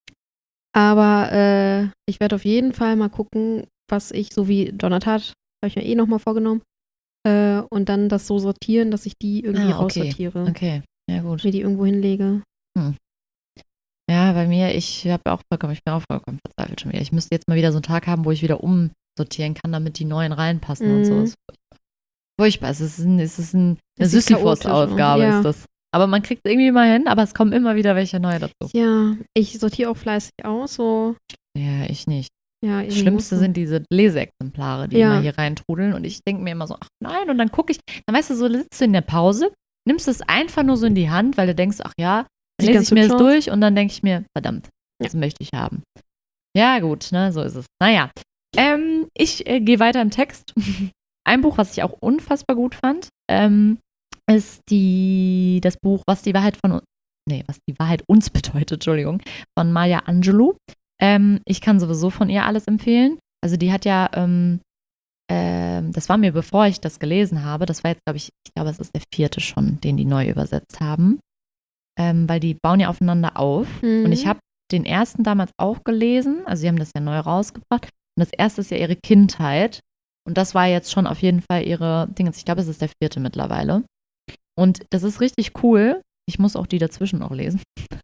Aber ich werde auf jeden Fall mal gucken, was ich, so wie Donna Tartt, habe ich mir nochmal vorgenommen, und dann das so sortieren, dass ich die irgendwie raussortiere. Okay, ja gut. Mir die irgendwo hinlege. Ja, bei mir, ich bin auch vollkommen verzweifelt schon wieder. Ich müsste jetzt mal wieder so einen Tag haben, wo ich wieder umsortieren kann, damit die neuen reinpassen und so. Das ist furchtbar. Es ist eine Sisyphos-Aufgabe, ist das. Aber man kriegt es irgendwie mal hin, aber es kommen immer wieder welche neue dazu. Ja, ich sortiere auch fleißig aus, so. Ja, ich nicht. Ja, das Schlimmste sind diese Leseexemplare, die immer hier reintrudeln und ich denke mir immer so, ach nein, und dann gucke ich, dann weißt du, so sitzt du in der Pause, nimmst es einfach nur so in die Hand, weil du denkst, ach ja, dann lese ich mir das durch und dann denke ich mir, verdammt, das möchte ich haben. Ja, gut, ne, so ist es. Naja, ich gehe weiter im Text. Ein Buch, was ich auch unfassbar gut fand, ist das Buch, was die Wahrheit uns bedeutet, Entschuldigung, von Maya Angelou. Ich kann sowieso von ihr alles empfehlen. Also die hat ja, das war mir, bevor ich das gelesen habe, das war jetzt, ich glaube, es ist der 4. schon, den die neu übersetzt haben. Weil die bauen ja aufeinander auf. Und ich habe den ersten damals auch gelesen. Also sie haben das ja neu rausgebracht. Und das erste ist ja ihre Kindheit. Und das war jetzt schon auf jeden Fall ihre Dinge. Ich glaube, es ist der 4. mittlerweile. Und das ist richtig cool. Ich muss auch die dazwischen noch lesen.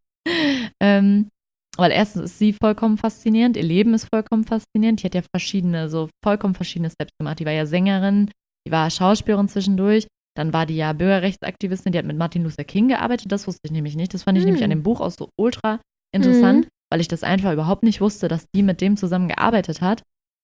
Weil erstens ist sie vollkommen faszinierend. Ihr Leben ist vollkommen faszinierend. Die hat ja vollkommen verschiedene Steps gemacht. Die war ja Sängerin, die war Schauspielerin zwischendurch. Dann war die ja Bürgerrechtsaktivistin, die hat mit Martin Luther King gearbeitet. Das wusste ich nämlich nicht. Das fand ich nämlich an dem Buch auch so ultra interessant, weil ich das einfach überhaupt nicht wusste, dass die mit dem zusammen gearbeitet hat.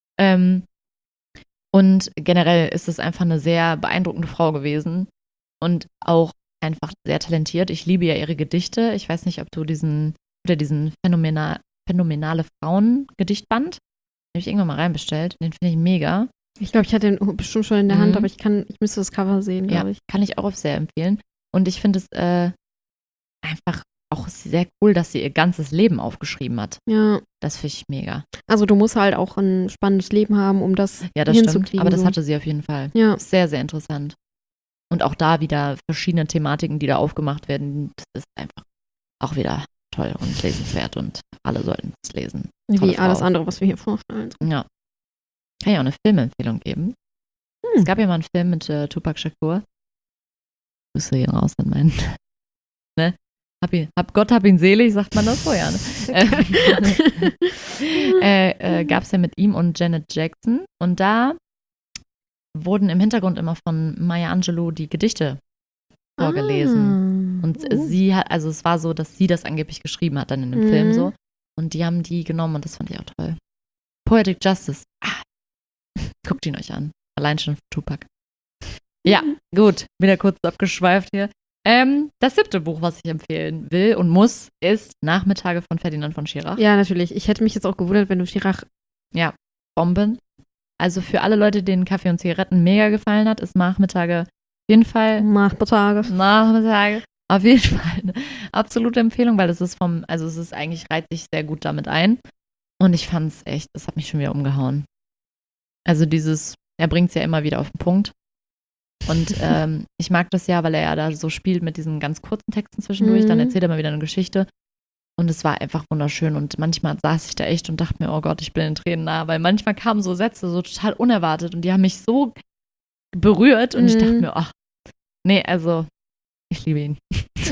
Und generell ist es einfach eine sehr beeindruckende Frau gewesen und auch einfach sehr talentiert. Ich liebe ja ihre Gedichte. Ich weiß nicht, ob du diesen phänomenale Frauen-Gedichtband, den habe ich irgendwann mal reinbestellt. Den finde ich mega. Ich glaube, ich hatte den bestimmt schon in der Hand, aber ich müsste das Cover sehen, glaube ich. Kann ich auch sehr empfehlen. Und ich finde es einfach auch sehr cool, dass sie ihr ganzes Leben aufgeschrieben hat. Ja. Das finde ich mega. Also du musst halt auch ein spannendes Leben haben, um das hinzukriegen. Stimmt, aber das hatte sie auf jeden Fall. Ja. Sehr, sehr interessant. Und auch da wieder verschiedene Thematiken, die da aufgemacht werden. Das ist einfach auch wieder toll und lesenswert und alle sollten es lesen. Wie alles andere, was wir hier vorstellen. Ja. Kann ja auch eine Filmempfehlung geben. Es gab ja mal einen Film mit Tupac Shakur. Grüße hier raus an meinen. Ne? Gott hab ihn selig, sagt man das vorher. Ne? Gab es ja mit ihm und Janet Jackson. Und da wurden im Hintergrund immer von Maya Angelou die Gedichte vorgelesen. Und sie hat, also es war so, dass sie das angeblich geschrieben hat dann in dem Film so. Und die haben die genommen und das fand ich auch toll. Poetic Justice. Guckt ihn euch an. Allein schon für Tupac. Ja, gut. Wieder kurz abgeschweift hier. Das 7. Buch, was ich empfehlen will und muss, ist Nachmittage von Ferdinand von Schirach. Ja, natürlich. Ich hätte mich jetzt auch gewundert, wenn du Schirach... Ja, Bomben. Also für alle Leute, denen Kaffee und Zigaretten mega gefallen hat, ist Nachmittage auf jeden Fall... Nachmittage. Auf jeden Fall eine absolute Empfehlung, weil es ist reiht sich sehr gut damit ein. Und ich fand es echt, das hat mich schon wieder umgehauen. Also er bringt es ja immer wieder auf den Punkt. Und ich mag das ja, weil er ja da so spielt mit diesen ganz kurzen Texten zwischendurch. Dann erzählt er mal wieder eine Geschichte. Und es war einfach wunderschön. Und manchmal saß ich da echt und dachte mir, oh Gott, ich bin in Tränen nah. Weil manchmal kamen so Sätze so total unerwartet und die haben mich so berührt. Und ich dachte mir, ach, nee, also, ich liebe ihn.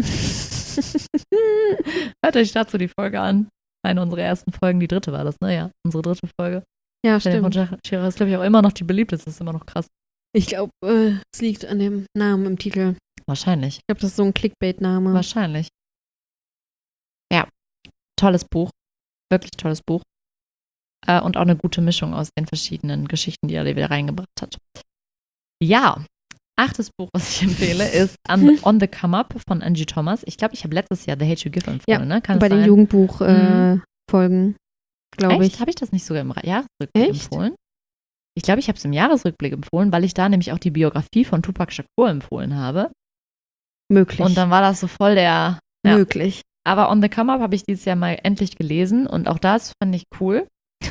Hört euch dazu die Folge an. Eine unserer ersten Folgen, die 3. war das, ne? Ja, unsere 3. Folge. Ja, stimmt. Shira ist, glaube ich, auch immer noch die beliebteste. Das ist immer noch krass. Ich glaube, es liegt an dem Namen im Titel. Wahrscheinlich. Ich glaube, das ist so ein Clickbait-Name. Wahrscheinlich. Ja, tolles Buch. Wirklich tolles Buch. Und auch eine gute Mischung aus den verschiedenen Geschichten, die er wieder reingebracht hat. Ja, 8. Buch, was ich empfehle, ist On the Come Up von Angie Thomas. Ich glaube, ich habe letztes Jahr The Hate You Give empfohlen, ne? Kann bei den Jugendbuch-Folgen, glaube ich. Habe ich das nicht sogar im Jahresrückblick empfohlen? Ich glaube, ich habe es im Jahresrückblick empfohlen, weil ich da nämlich auch die Biografie von Tupac Shakur empfohlen habe. Möglich. Und dann war das so voll der... Ja. Möglich. Aber On the Come Up habe ich dieses Jahr mal endlich gelesen und auch das fand ich cool.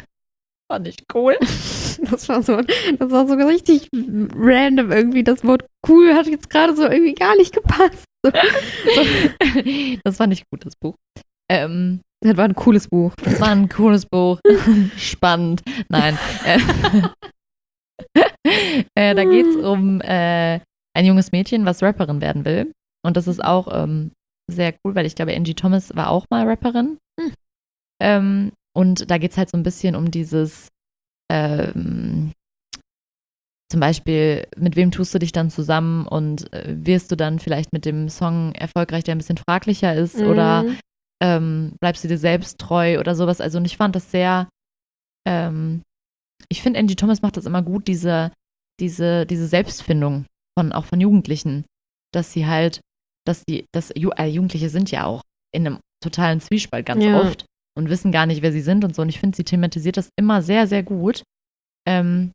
Das war so richtig random irgendwie. Das Wort cool hat jetzt gerade so irgendwie gar nicht gepasst. So. Das fand ich gut, das Buch. Das war ein cooles Buch. Das war ein cooles Buch. Spannend. Nein. Da geht es um ein junges Mädchen, was Rapperin werden will. Und das ist auch sehr cool, weil ich glaube, Angie Thomas war auch mal Rapperin. Und da geht es halt so ein bisschen um dieses zum Beispiel, mit wem tust du dich dann zusammen und wirst du dann vielleicht mit dem Song erfolgreich, der ein bisschen fraglicher ist oder bleibst du dir selbst treu oder sowas. Also und ich fand das sehr, ich finde Angie Thomas macht das immer gut, diese Selbstfindung auch von Jugendlichen, dass sie halt, Jugendliche sind ja auch in einem totalen Zwiespalt ganz oft und wissen gar nicht, wer sie sind und so. Und ich finde, sie thematisiert das immer sehr, sehr gut. Weil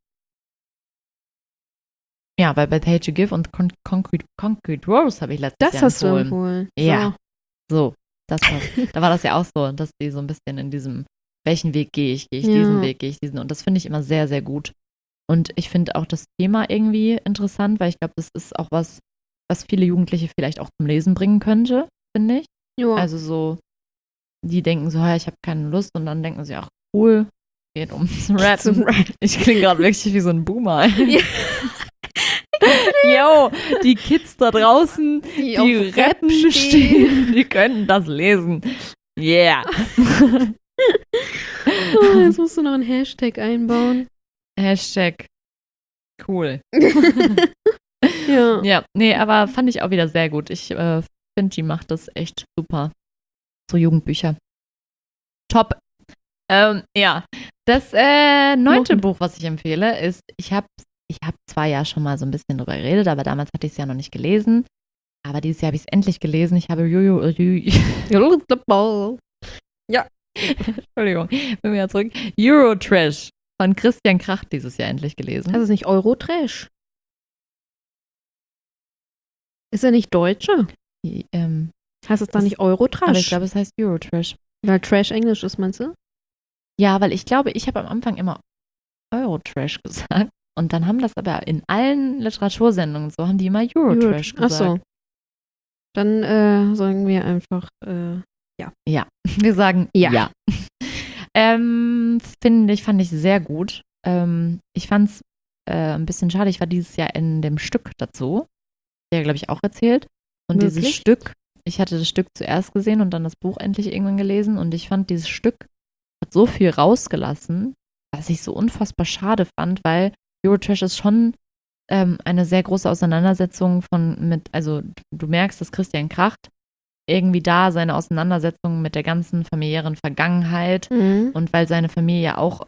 bei The Hate You Give und Concrete Rose habe ich letztes Jahr empfohlen. Das hast du empfohlen. Ja, so. Da war das ja auch so, dass die so ein bisschen in diesem, welchen Weg gehe ich? Gehe ich diesen Weg? Gehe ich diesen? Und das finde ich immer sehr, sehr gut. Und ich finde auch das Thema irgendwie interessant, weil ich glaube, das ist auch was viele Jugendliche vielleicht auch zum Lesen bringen könnte, finde ich. Ja. Also so, die denken so, ich habe keine Lust und dann denken sie, ach cool, geht ums Rap. Ich klinge gerade wirklich wie so ein Boomer. Ja. Yo, die Kids da draußen, die rappen stehen, die können das lesen. Yeah. Jetzt musst du noch einen Hashtag einbauen. Hashtag cool. Ja. Ja, nee, aber fand ich auch wieder sehr gut. Ich finde, die macht das echt super. So Jugendbücher. Top. Ja, das 9. Buch, was ich empfehle, ist, ich habe zwar ja schon mal so ein bisschen drüber geredet, aber damals hatte ich es ja noch nicht gelesen. Aber dieses Jahr habe ich es endlich gelesen. Ich habe Ja. Entschuldigung, bin wieder zurück. Eurotrash von Christian Kracht dieses Jahr endlich gelesen. Das ist nicht Eurotrash. Ist er nicht Deutscher? Heißt es dann nicht Eurotrash? Aber ich glaube, es heißt Eurotrash. Weil Trash Englisch ist, meinst du? Ja, weil ich glaube, ich habe am Anfang immer Eurotrash gesagt. Und dann haben das aber in allen Literatursendungen so, haben die immer Eurotrash gesagt. Ach so. Dann sagen wir einfach ja. Ja, wir sagen ja. Fand ich sehr gut. Ich fand es ein bisschen schade. Ich war dieses Jahr in dem Stück dazu. Der, glaube ich, auch erzählt. Und dieses Stück, ich hatte das Stück zuerst gesehen und dann das Buch endlich irgendwann gelesen. Und ich fand, dieses Stück hat so viel rausgelassen, was ich so unfassbar schade fand, weil Eurotrash ist schon eine sehr große Auseinandersetzung also du merkst, dass Christian Kracht irgendwie da seine Auseinandersetzung mit der ganzen familiären Vergangenheit und weil seine Familie ja auch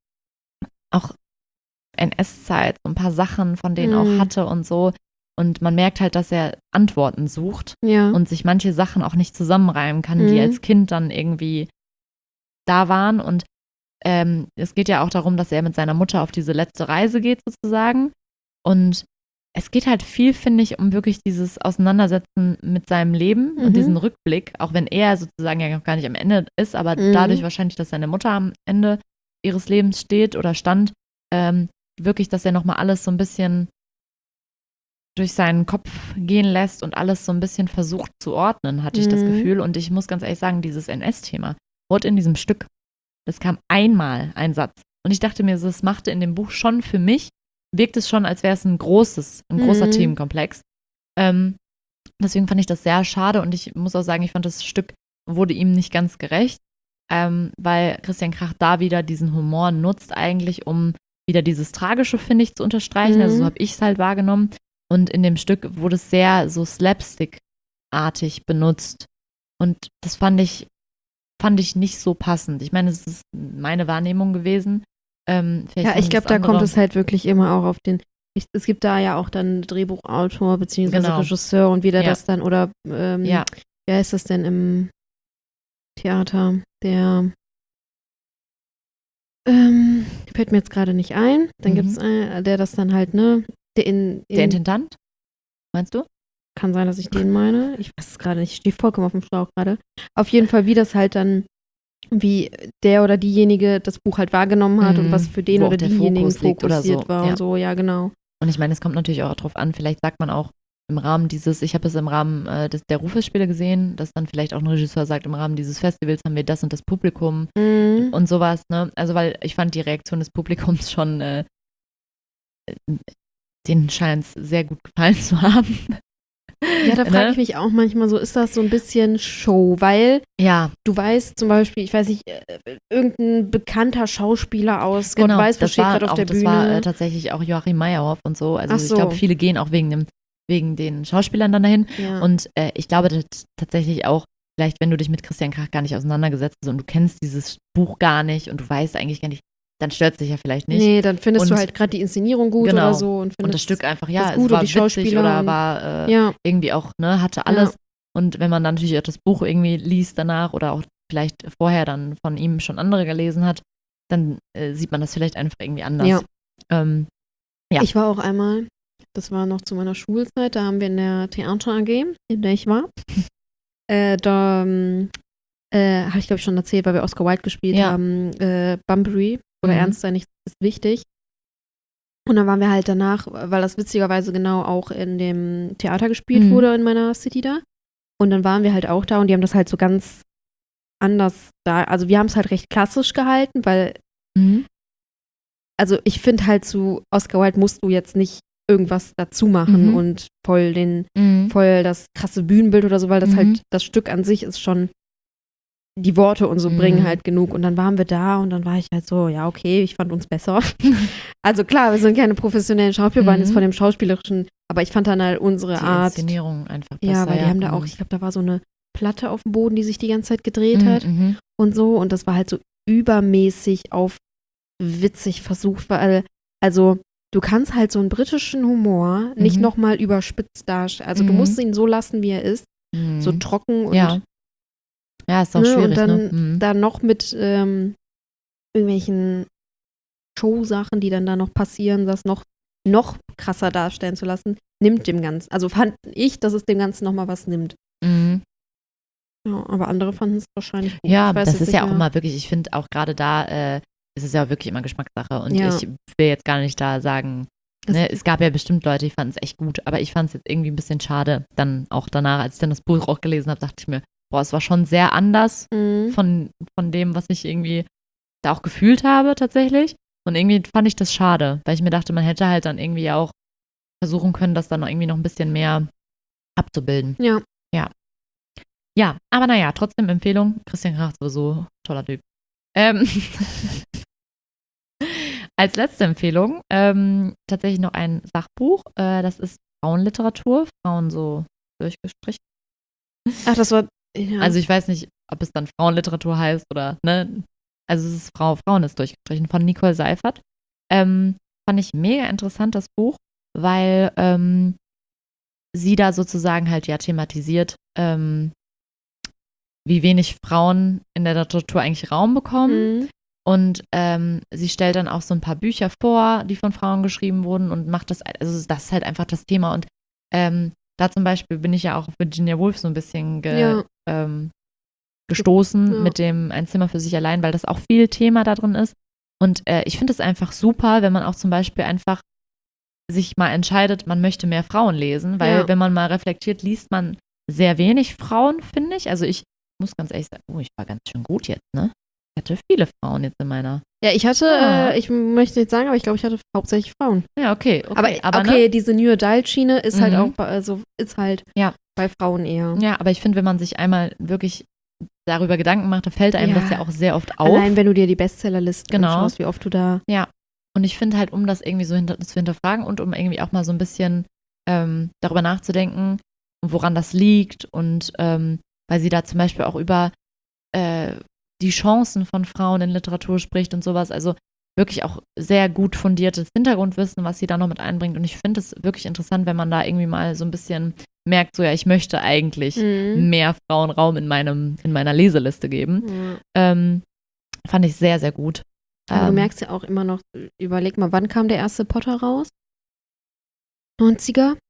NS-Zeit so ein paar Sachen von denen auch hatte und so. Und man merkt halt, dass er Antworten sucht und sich manche Sachen auch nicht zusammenreimen kann, die als Kind dann irgendwie da waren. Und es geht ja auch darum, dass er mit seiner Mutter auf diese letzte Reise geht sozusagen. Und es geht halt viel, finde ich, um wirklich dieses Auseinandersetzen mit seinem Leben und diesen Rückblick, auch wenn er sozusagen ja noch gar nicht am Ende ist, aber dadurch wahrscheinlich, dass seine Mutter am Ende ihres Lebens steht oder stand, wirklich, dass er nochmal alles so ein bisschen durch seinen Kopf gehen lässt und alles so ein bisschen versucht zu ordnen, hatte ich das Gefühl. Und ich muss ganz ehrlich sagen, dieses NS-Thema wurde in diesem Stück, das kam einmal, ein Satz. Und ich dachte mir, das machte in dem Buch schon für mich, wirkt es schon, als wäre es ein großer Themenkomplex. Deswegen fand ich das sehr schade und ich muss auch sagen, ich fand, das Stück wurde ihm nicht ganz gerecht, weil Christian Krach da wieder diesen Humor nutzt eigentlich, um wieder dieses Tragische, finde ich, zu unterstreichen. Also so habe ich es halt wahrgenommen. Und in dem Stück wurde es sehr so slapstick-artig benutzt. Und das fand ich nicht so passend. Ich meine, es ist meine Wahrnehmung gewesen. Ja, ich glaube, da kommt es halt wirklich immer auch auf den. Es gibt da ja auch dann Drehbuchautor beziehungsweise Regisseur und wie der das dann, oder wie heißt das denn im Theater? Der fällt mir jetzt gerade nicht ein. Dann gibt es einen, der das dann halt, ne? Der Intendant? Meinst du? Kann sein, dass ich den meine. Ich weiß es gerade nicht. Ich stehe vollkommen auf dem Schlauch gerade. Auf jeden Fall, wie das halt dann, wie der oder diejenige das Buch halt wahrgenommen hat und was für den oder diejenigen fokussiert war und so, ja, genau. Und ich meine, es kommt natürlich auch drauf an, vielleicht sagt man auch im Rahmen dieses, ich habe es im Rahmen der Rufus-Spiele gesehen, dass dann vielleicht auch ein Regisseur sagt, im Rahmen dieses Festivals haben wir das und das Publikum und sowas, ne? Also, weil ich fand die Reaktion des Publikums schon, denen scheint es sehr gut gefallen zu haben. Ja, da frage ich mich auch manchmal so, ist das so ein bisschen Show? Weil du weißt zum Beispiel, ich weiß nicht, irgendein bekannter Schauspieler aus Gott weiß, was steht gerade auf der Bühne. Das war tatsächlich auch Joachim Meyerhoff und so. Also ich glaube, viele gehen auch wegen den Schauspielern dann dahin. Ja. Und ich glaube tatsächlich auch, vielleicht wenn du dich mit Christian Krach gar nicht auseinandergesetzt hast und du kennst dieses Buch gar nicht und du weißt eigentlich gar nicht, dann stört es dich ja vielleicht nicht. Nee, dann findest du halt gerade die Inszenierung gut oder so. Und das Stück einfach, es war witzig oder war irgendwie auch, ne, hatte alles. Ja. Und wenn man dann natürlich auch das Buch irgendwie liest danach oder auch vielleicht vorher dann von ihm schon andere gelesen hat, dann sieht man das vielleicht einfach irgendwie anders. Ja. Ich war auch einmal, das war noch zu meiner Schulzeit, da haben wir in der Theater AG, in der ich war, da habe ich glaube ich schon erzählt, weil wir Oscar Wilde gespielt haben, Bunbury. Oder ernst sein, nicht ist wichtig. Und dann waren wir halt danach, weil das witzigerweise genau auch in dem Theater gespielt wurde in meiner City da. Und dann waren wir halt auch da und die haben das halt so ganz anders da. Also wir haben es halt recht klassisch gehalten, weil also ich finde halt zu Oscar Wilde musst du jetzt nicht irgendwas dazu machen und voll das krasse Bühnenbild oder so, weil das halt, das Stück an sich ist schon, die Worte und so bringen halt genug. Und dann waren wir da und dann war ich halt so, ja, okay, ich fand uns besser. Also klar, wir sind keine professionellen Schauspieler, waren jetzt von dem Schauspielerischen, aber ich fand dann halt unsere Art. Die Inszenierung einfach besser. Ja, weil die haben da auch, ich glaube, da war so eine Platte auf dem Boden, die sich die ganze Zeit gedreht hat und so. Und das war halt so übermäßig auf witzig versucht, weil, also du kannst halt so einen britischen Humor nicht nochmal überspitzt darstellen. Also du musst ihn so lassen, wie er ist. So trocken und ja, ist auch schwierig, und dann noch mit irgendwelchen Show-Sachen, die dann da noch passieren, das noch krasser darstellen zu lassen, nimmt dem Ganzen. Also fand ich, dass es dem Ganzen nochmal was nimmt. Ja, aber andere fanden es wahrscheinlich gut. Ja, das ist ja auch immer wirklich, ich finde auch gerade da ist es ja wirklich immer Geschmackssache und ich will jetzt gar nicht da sagen, ne, es gab ja bestimmt Leute, die fanden es echt gut, aber ich fand es jetzt irgendwie ein bisschen schade, dann auch danach, als ich dann das Buch auch gelesen habe, dachte ich mir, boah, es war schon sehr anders von dem, was ich irgendwie da auch gefühlt habe tatsächlich. Und irgendwie fand ich das schade, weil ich mir dachte, man hätte halt dann irgendwie auch versuchen können, das dann irgendwie noch ein bisschen mehr abzubilden. Ja. Ja, aber naja, trotzdem Empfehlung. Christian Krach sowieso, toller Typ. Als letzte Empfehlung tatsächlich noch ein Sachbuch. Das ist Frauenliteratur, Frauen so durchgestrichen. Ach, das war. Ja. Also ich weiß nicht, ob es dann Frauenliteratur heißt oder, ne? Also es ist Frauen ist durchgestrichen von Nicole Seifert. Fand ich mega interessant, das Buch, weil sie da sozusagen halt ja thematisiert, wie wenig Frauen in der Literatur eigentlich Raum bekommen. Und sie stellt dann auch so ein paar Bücher vor, die von Frauen geschrieben wurden und macht das, also das ist halt einfach das Thema. Und da zum Beispiel bin ich ja auch auf Virginia Woolf so ein bisschen gestoßen mit dem Ein Zimmer für sich allein, weil das auch viel Thema da drin ist. Und ich finde es einfach super, wenn man auch zum Beispiel einfach sich mal entscheidet, man möchte mehr Frauen lesen, weil wenn man mal reflektiert, liest man sehr wenig Frauen, finde ich. Also ich muss ganz ehrlich sagen, ich war ganz schön gut jetzt, ne? Ich hatte viele Frauen jetzt in meiner. Ja, ich hatte, ich möchte nicht sagen, aber ich glaube, ich hatte hauptsächlich Frauen. Ja, okay. Aber ne? diese New Adult-Schiene ist halt auch, ist halt bei Frauen eher. Ja, aber ich finde, wenn man sich einmal wirklich darüber Gedanken macht, da fällt einem das ja auch sehr oft auf. Allein, wenn du dir die Bestsellerlisten anschaust, wie oft du da. Ja. Und ich finde halt, um das irgendwie so zu hinterfragen und um irgendwie auch mal so ein bisschen darüber nachzudenken, woran das liegt und weil sie da zum Beispiel auch über die Chancen von Frauen in Literatur spricht und sowas, also wirklich auch sehr gut fundiertes Hintergrundwissen, was sie da noch mit einbringt und ich finde es wirklich interessant, wenn man da irgendwie mal so ein bisschen merkt, so ich möchte eigentlich mehr Frauen Raum in meiner Leseliste geben. Fand ich sehr, sehr gut. Aber du merkst ja auch immer noch, überleg mal, wann kam der erste Potter raus? 90er?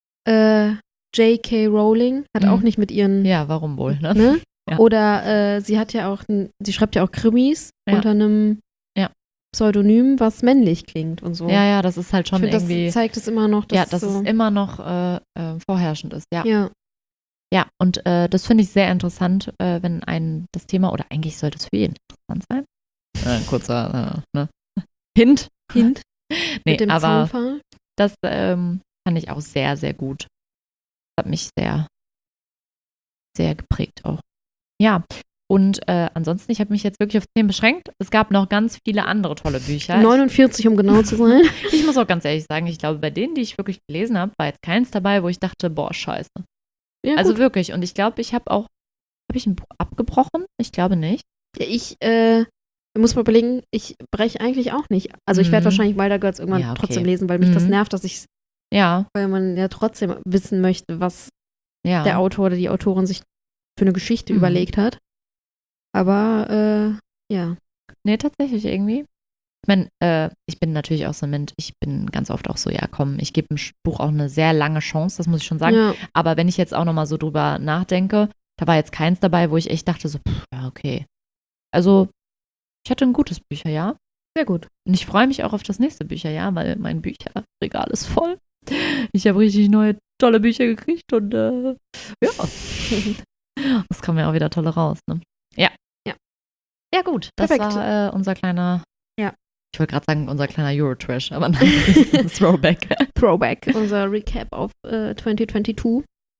J.K. Rowling hat auch nicht mit ihren. Ja, warum wohl, ne? Ja. Oder sie schreibt ja auch Krimis unter einem Pseudonym, was männlich klingt und so. Ja, das ist halt schon irgendwie. Das zeigt es immer noch, dass es immer noch vorherrschend ist, ja. Ja, und das finde ich sehr interessant, wenn ein das Thema, oder eigentlich sollte es für jeden interessant sein. Kurzer Hint. Nee, mit dem aber Zaunpfahl. Das fand ich auch sehr, sehr gut. Das hat mich sehr, sehr geprägt auch. Ja, und ansonsten, ich habe mich jetzt wirklich auf 10 beschränkt. Es gab noch ganz viele andere tolle Bücher. 49, um genau zu sein. Ich muss auch ganz ehrlich sagen, ich glaube, bei denen, die ich wirklich gelesen habe, war jetzt keins dabei, wo ich dachte, boah, scheiße. Ja, also gut. Wirklich. Und ich glaube, ich habe ich ein Buch abgebrochen? Ich glaube nicht. Ja, ich muss mal überlegen, ich breche eigentlich auch nicht. Also ich werde wahrscheinlich Wilder Girls irgendwann trotzdem lesen, weil mich das nervt, dass ich weil man ja trotzdem wissen möchte, was der Autor oder die Autorin sich für eine Geschichte überlegt hat. Aber ja. Nee, tatsächlich irgendwie. Ich meine, ich bin natürlich auch so ein Mensch, ich bin ganz oft auch so, ja komm, ich gebe dem Buch auch eine sehr lange Chance, das muss ich schon sagen. Ja. Aber wenn ich jetzt auch nochmal so drüber nachdenke, da war jetzt keins dabei, wo ich echt dachte so, ja okay. Also ich hatte ein gutes Bücherjahr. Sehr gut. Und ich freue mich auch auf das nächste Bücherjahr, weil mein Bücherregal ist voll. Ich habe richtig neue, tolle Bücher gekriegt und ja. Das kommen ja auch wieder tolle raus, ne? Ja. Ja gut, das Perfekt. war unser kleiner, ich wollte gerade sagen, unser kleiner Eurotrash, aber nein, Throwback. Throwback, unser Recap auf 2022.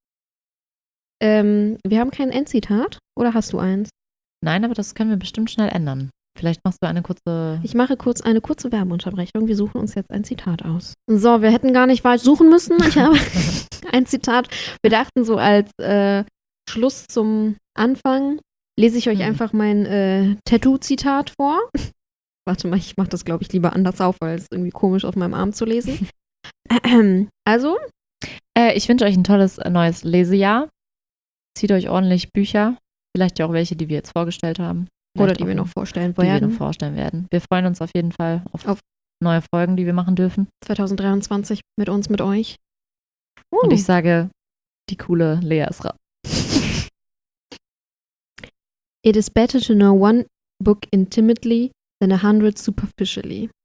Wir haben kein Endzitat, oder hast du eins? Nein, aber das können wir bestimmt schnell ändern. Vielleicht machst du eine kurze. Ich mache kurz eine kurze Werbeunterbrechung. Wir suchen uns jetzt ein Zitat aus. So, wir hätten gar nicht weit suchen müssen. Ich habe ein Zitat. Wir dachten so als Schluss zum Anfang lese ich euch einfach mein Tattoo-Zitat vor. Warte mal, ich mache das, glaube ich, lieber anders auf, weil es irgendwie komisch auf meinem Arm zu lesen. Also? Ich wünsche euch ein tolles neues Lesejahr. Zieht euch ordentlich Bücher. Vielleicht ja auch welche, die wir jetzt vorgestellt haben. Oder die wir noch vorstellen werden. Wir freuen uns auf jeden Fall auf neue Folgen, die wir machen dürfen. 2023 mit uns, mit euch. Und ich sage, die coole Lea ist raus. It is better to know one book intimately than 100 superficially.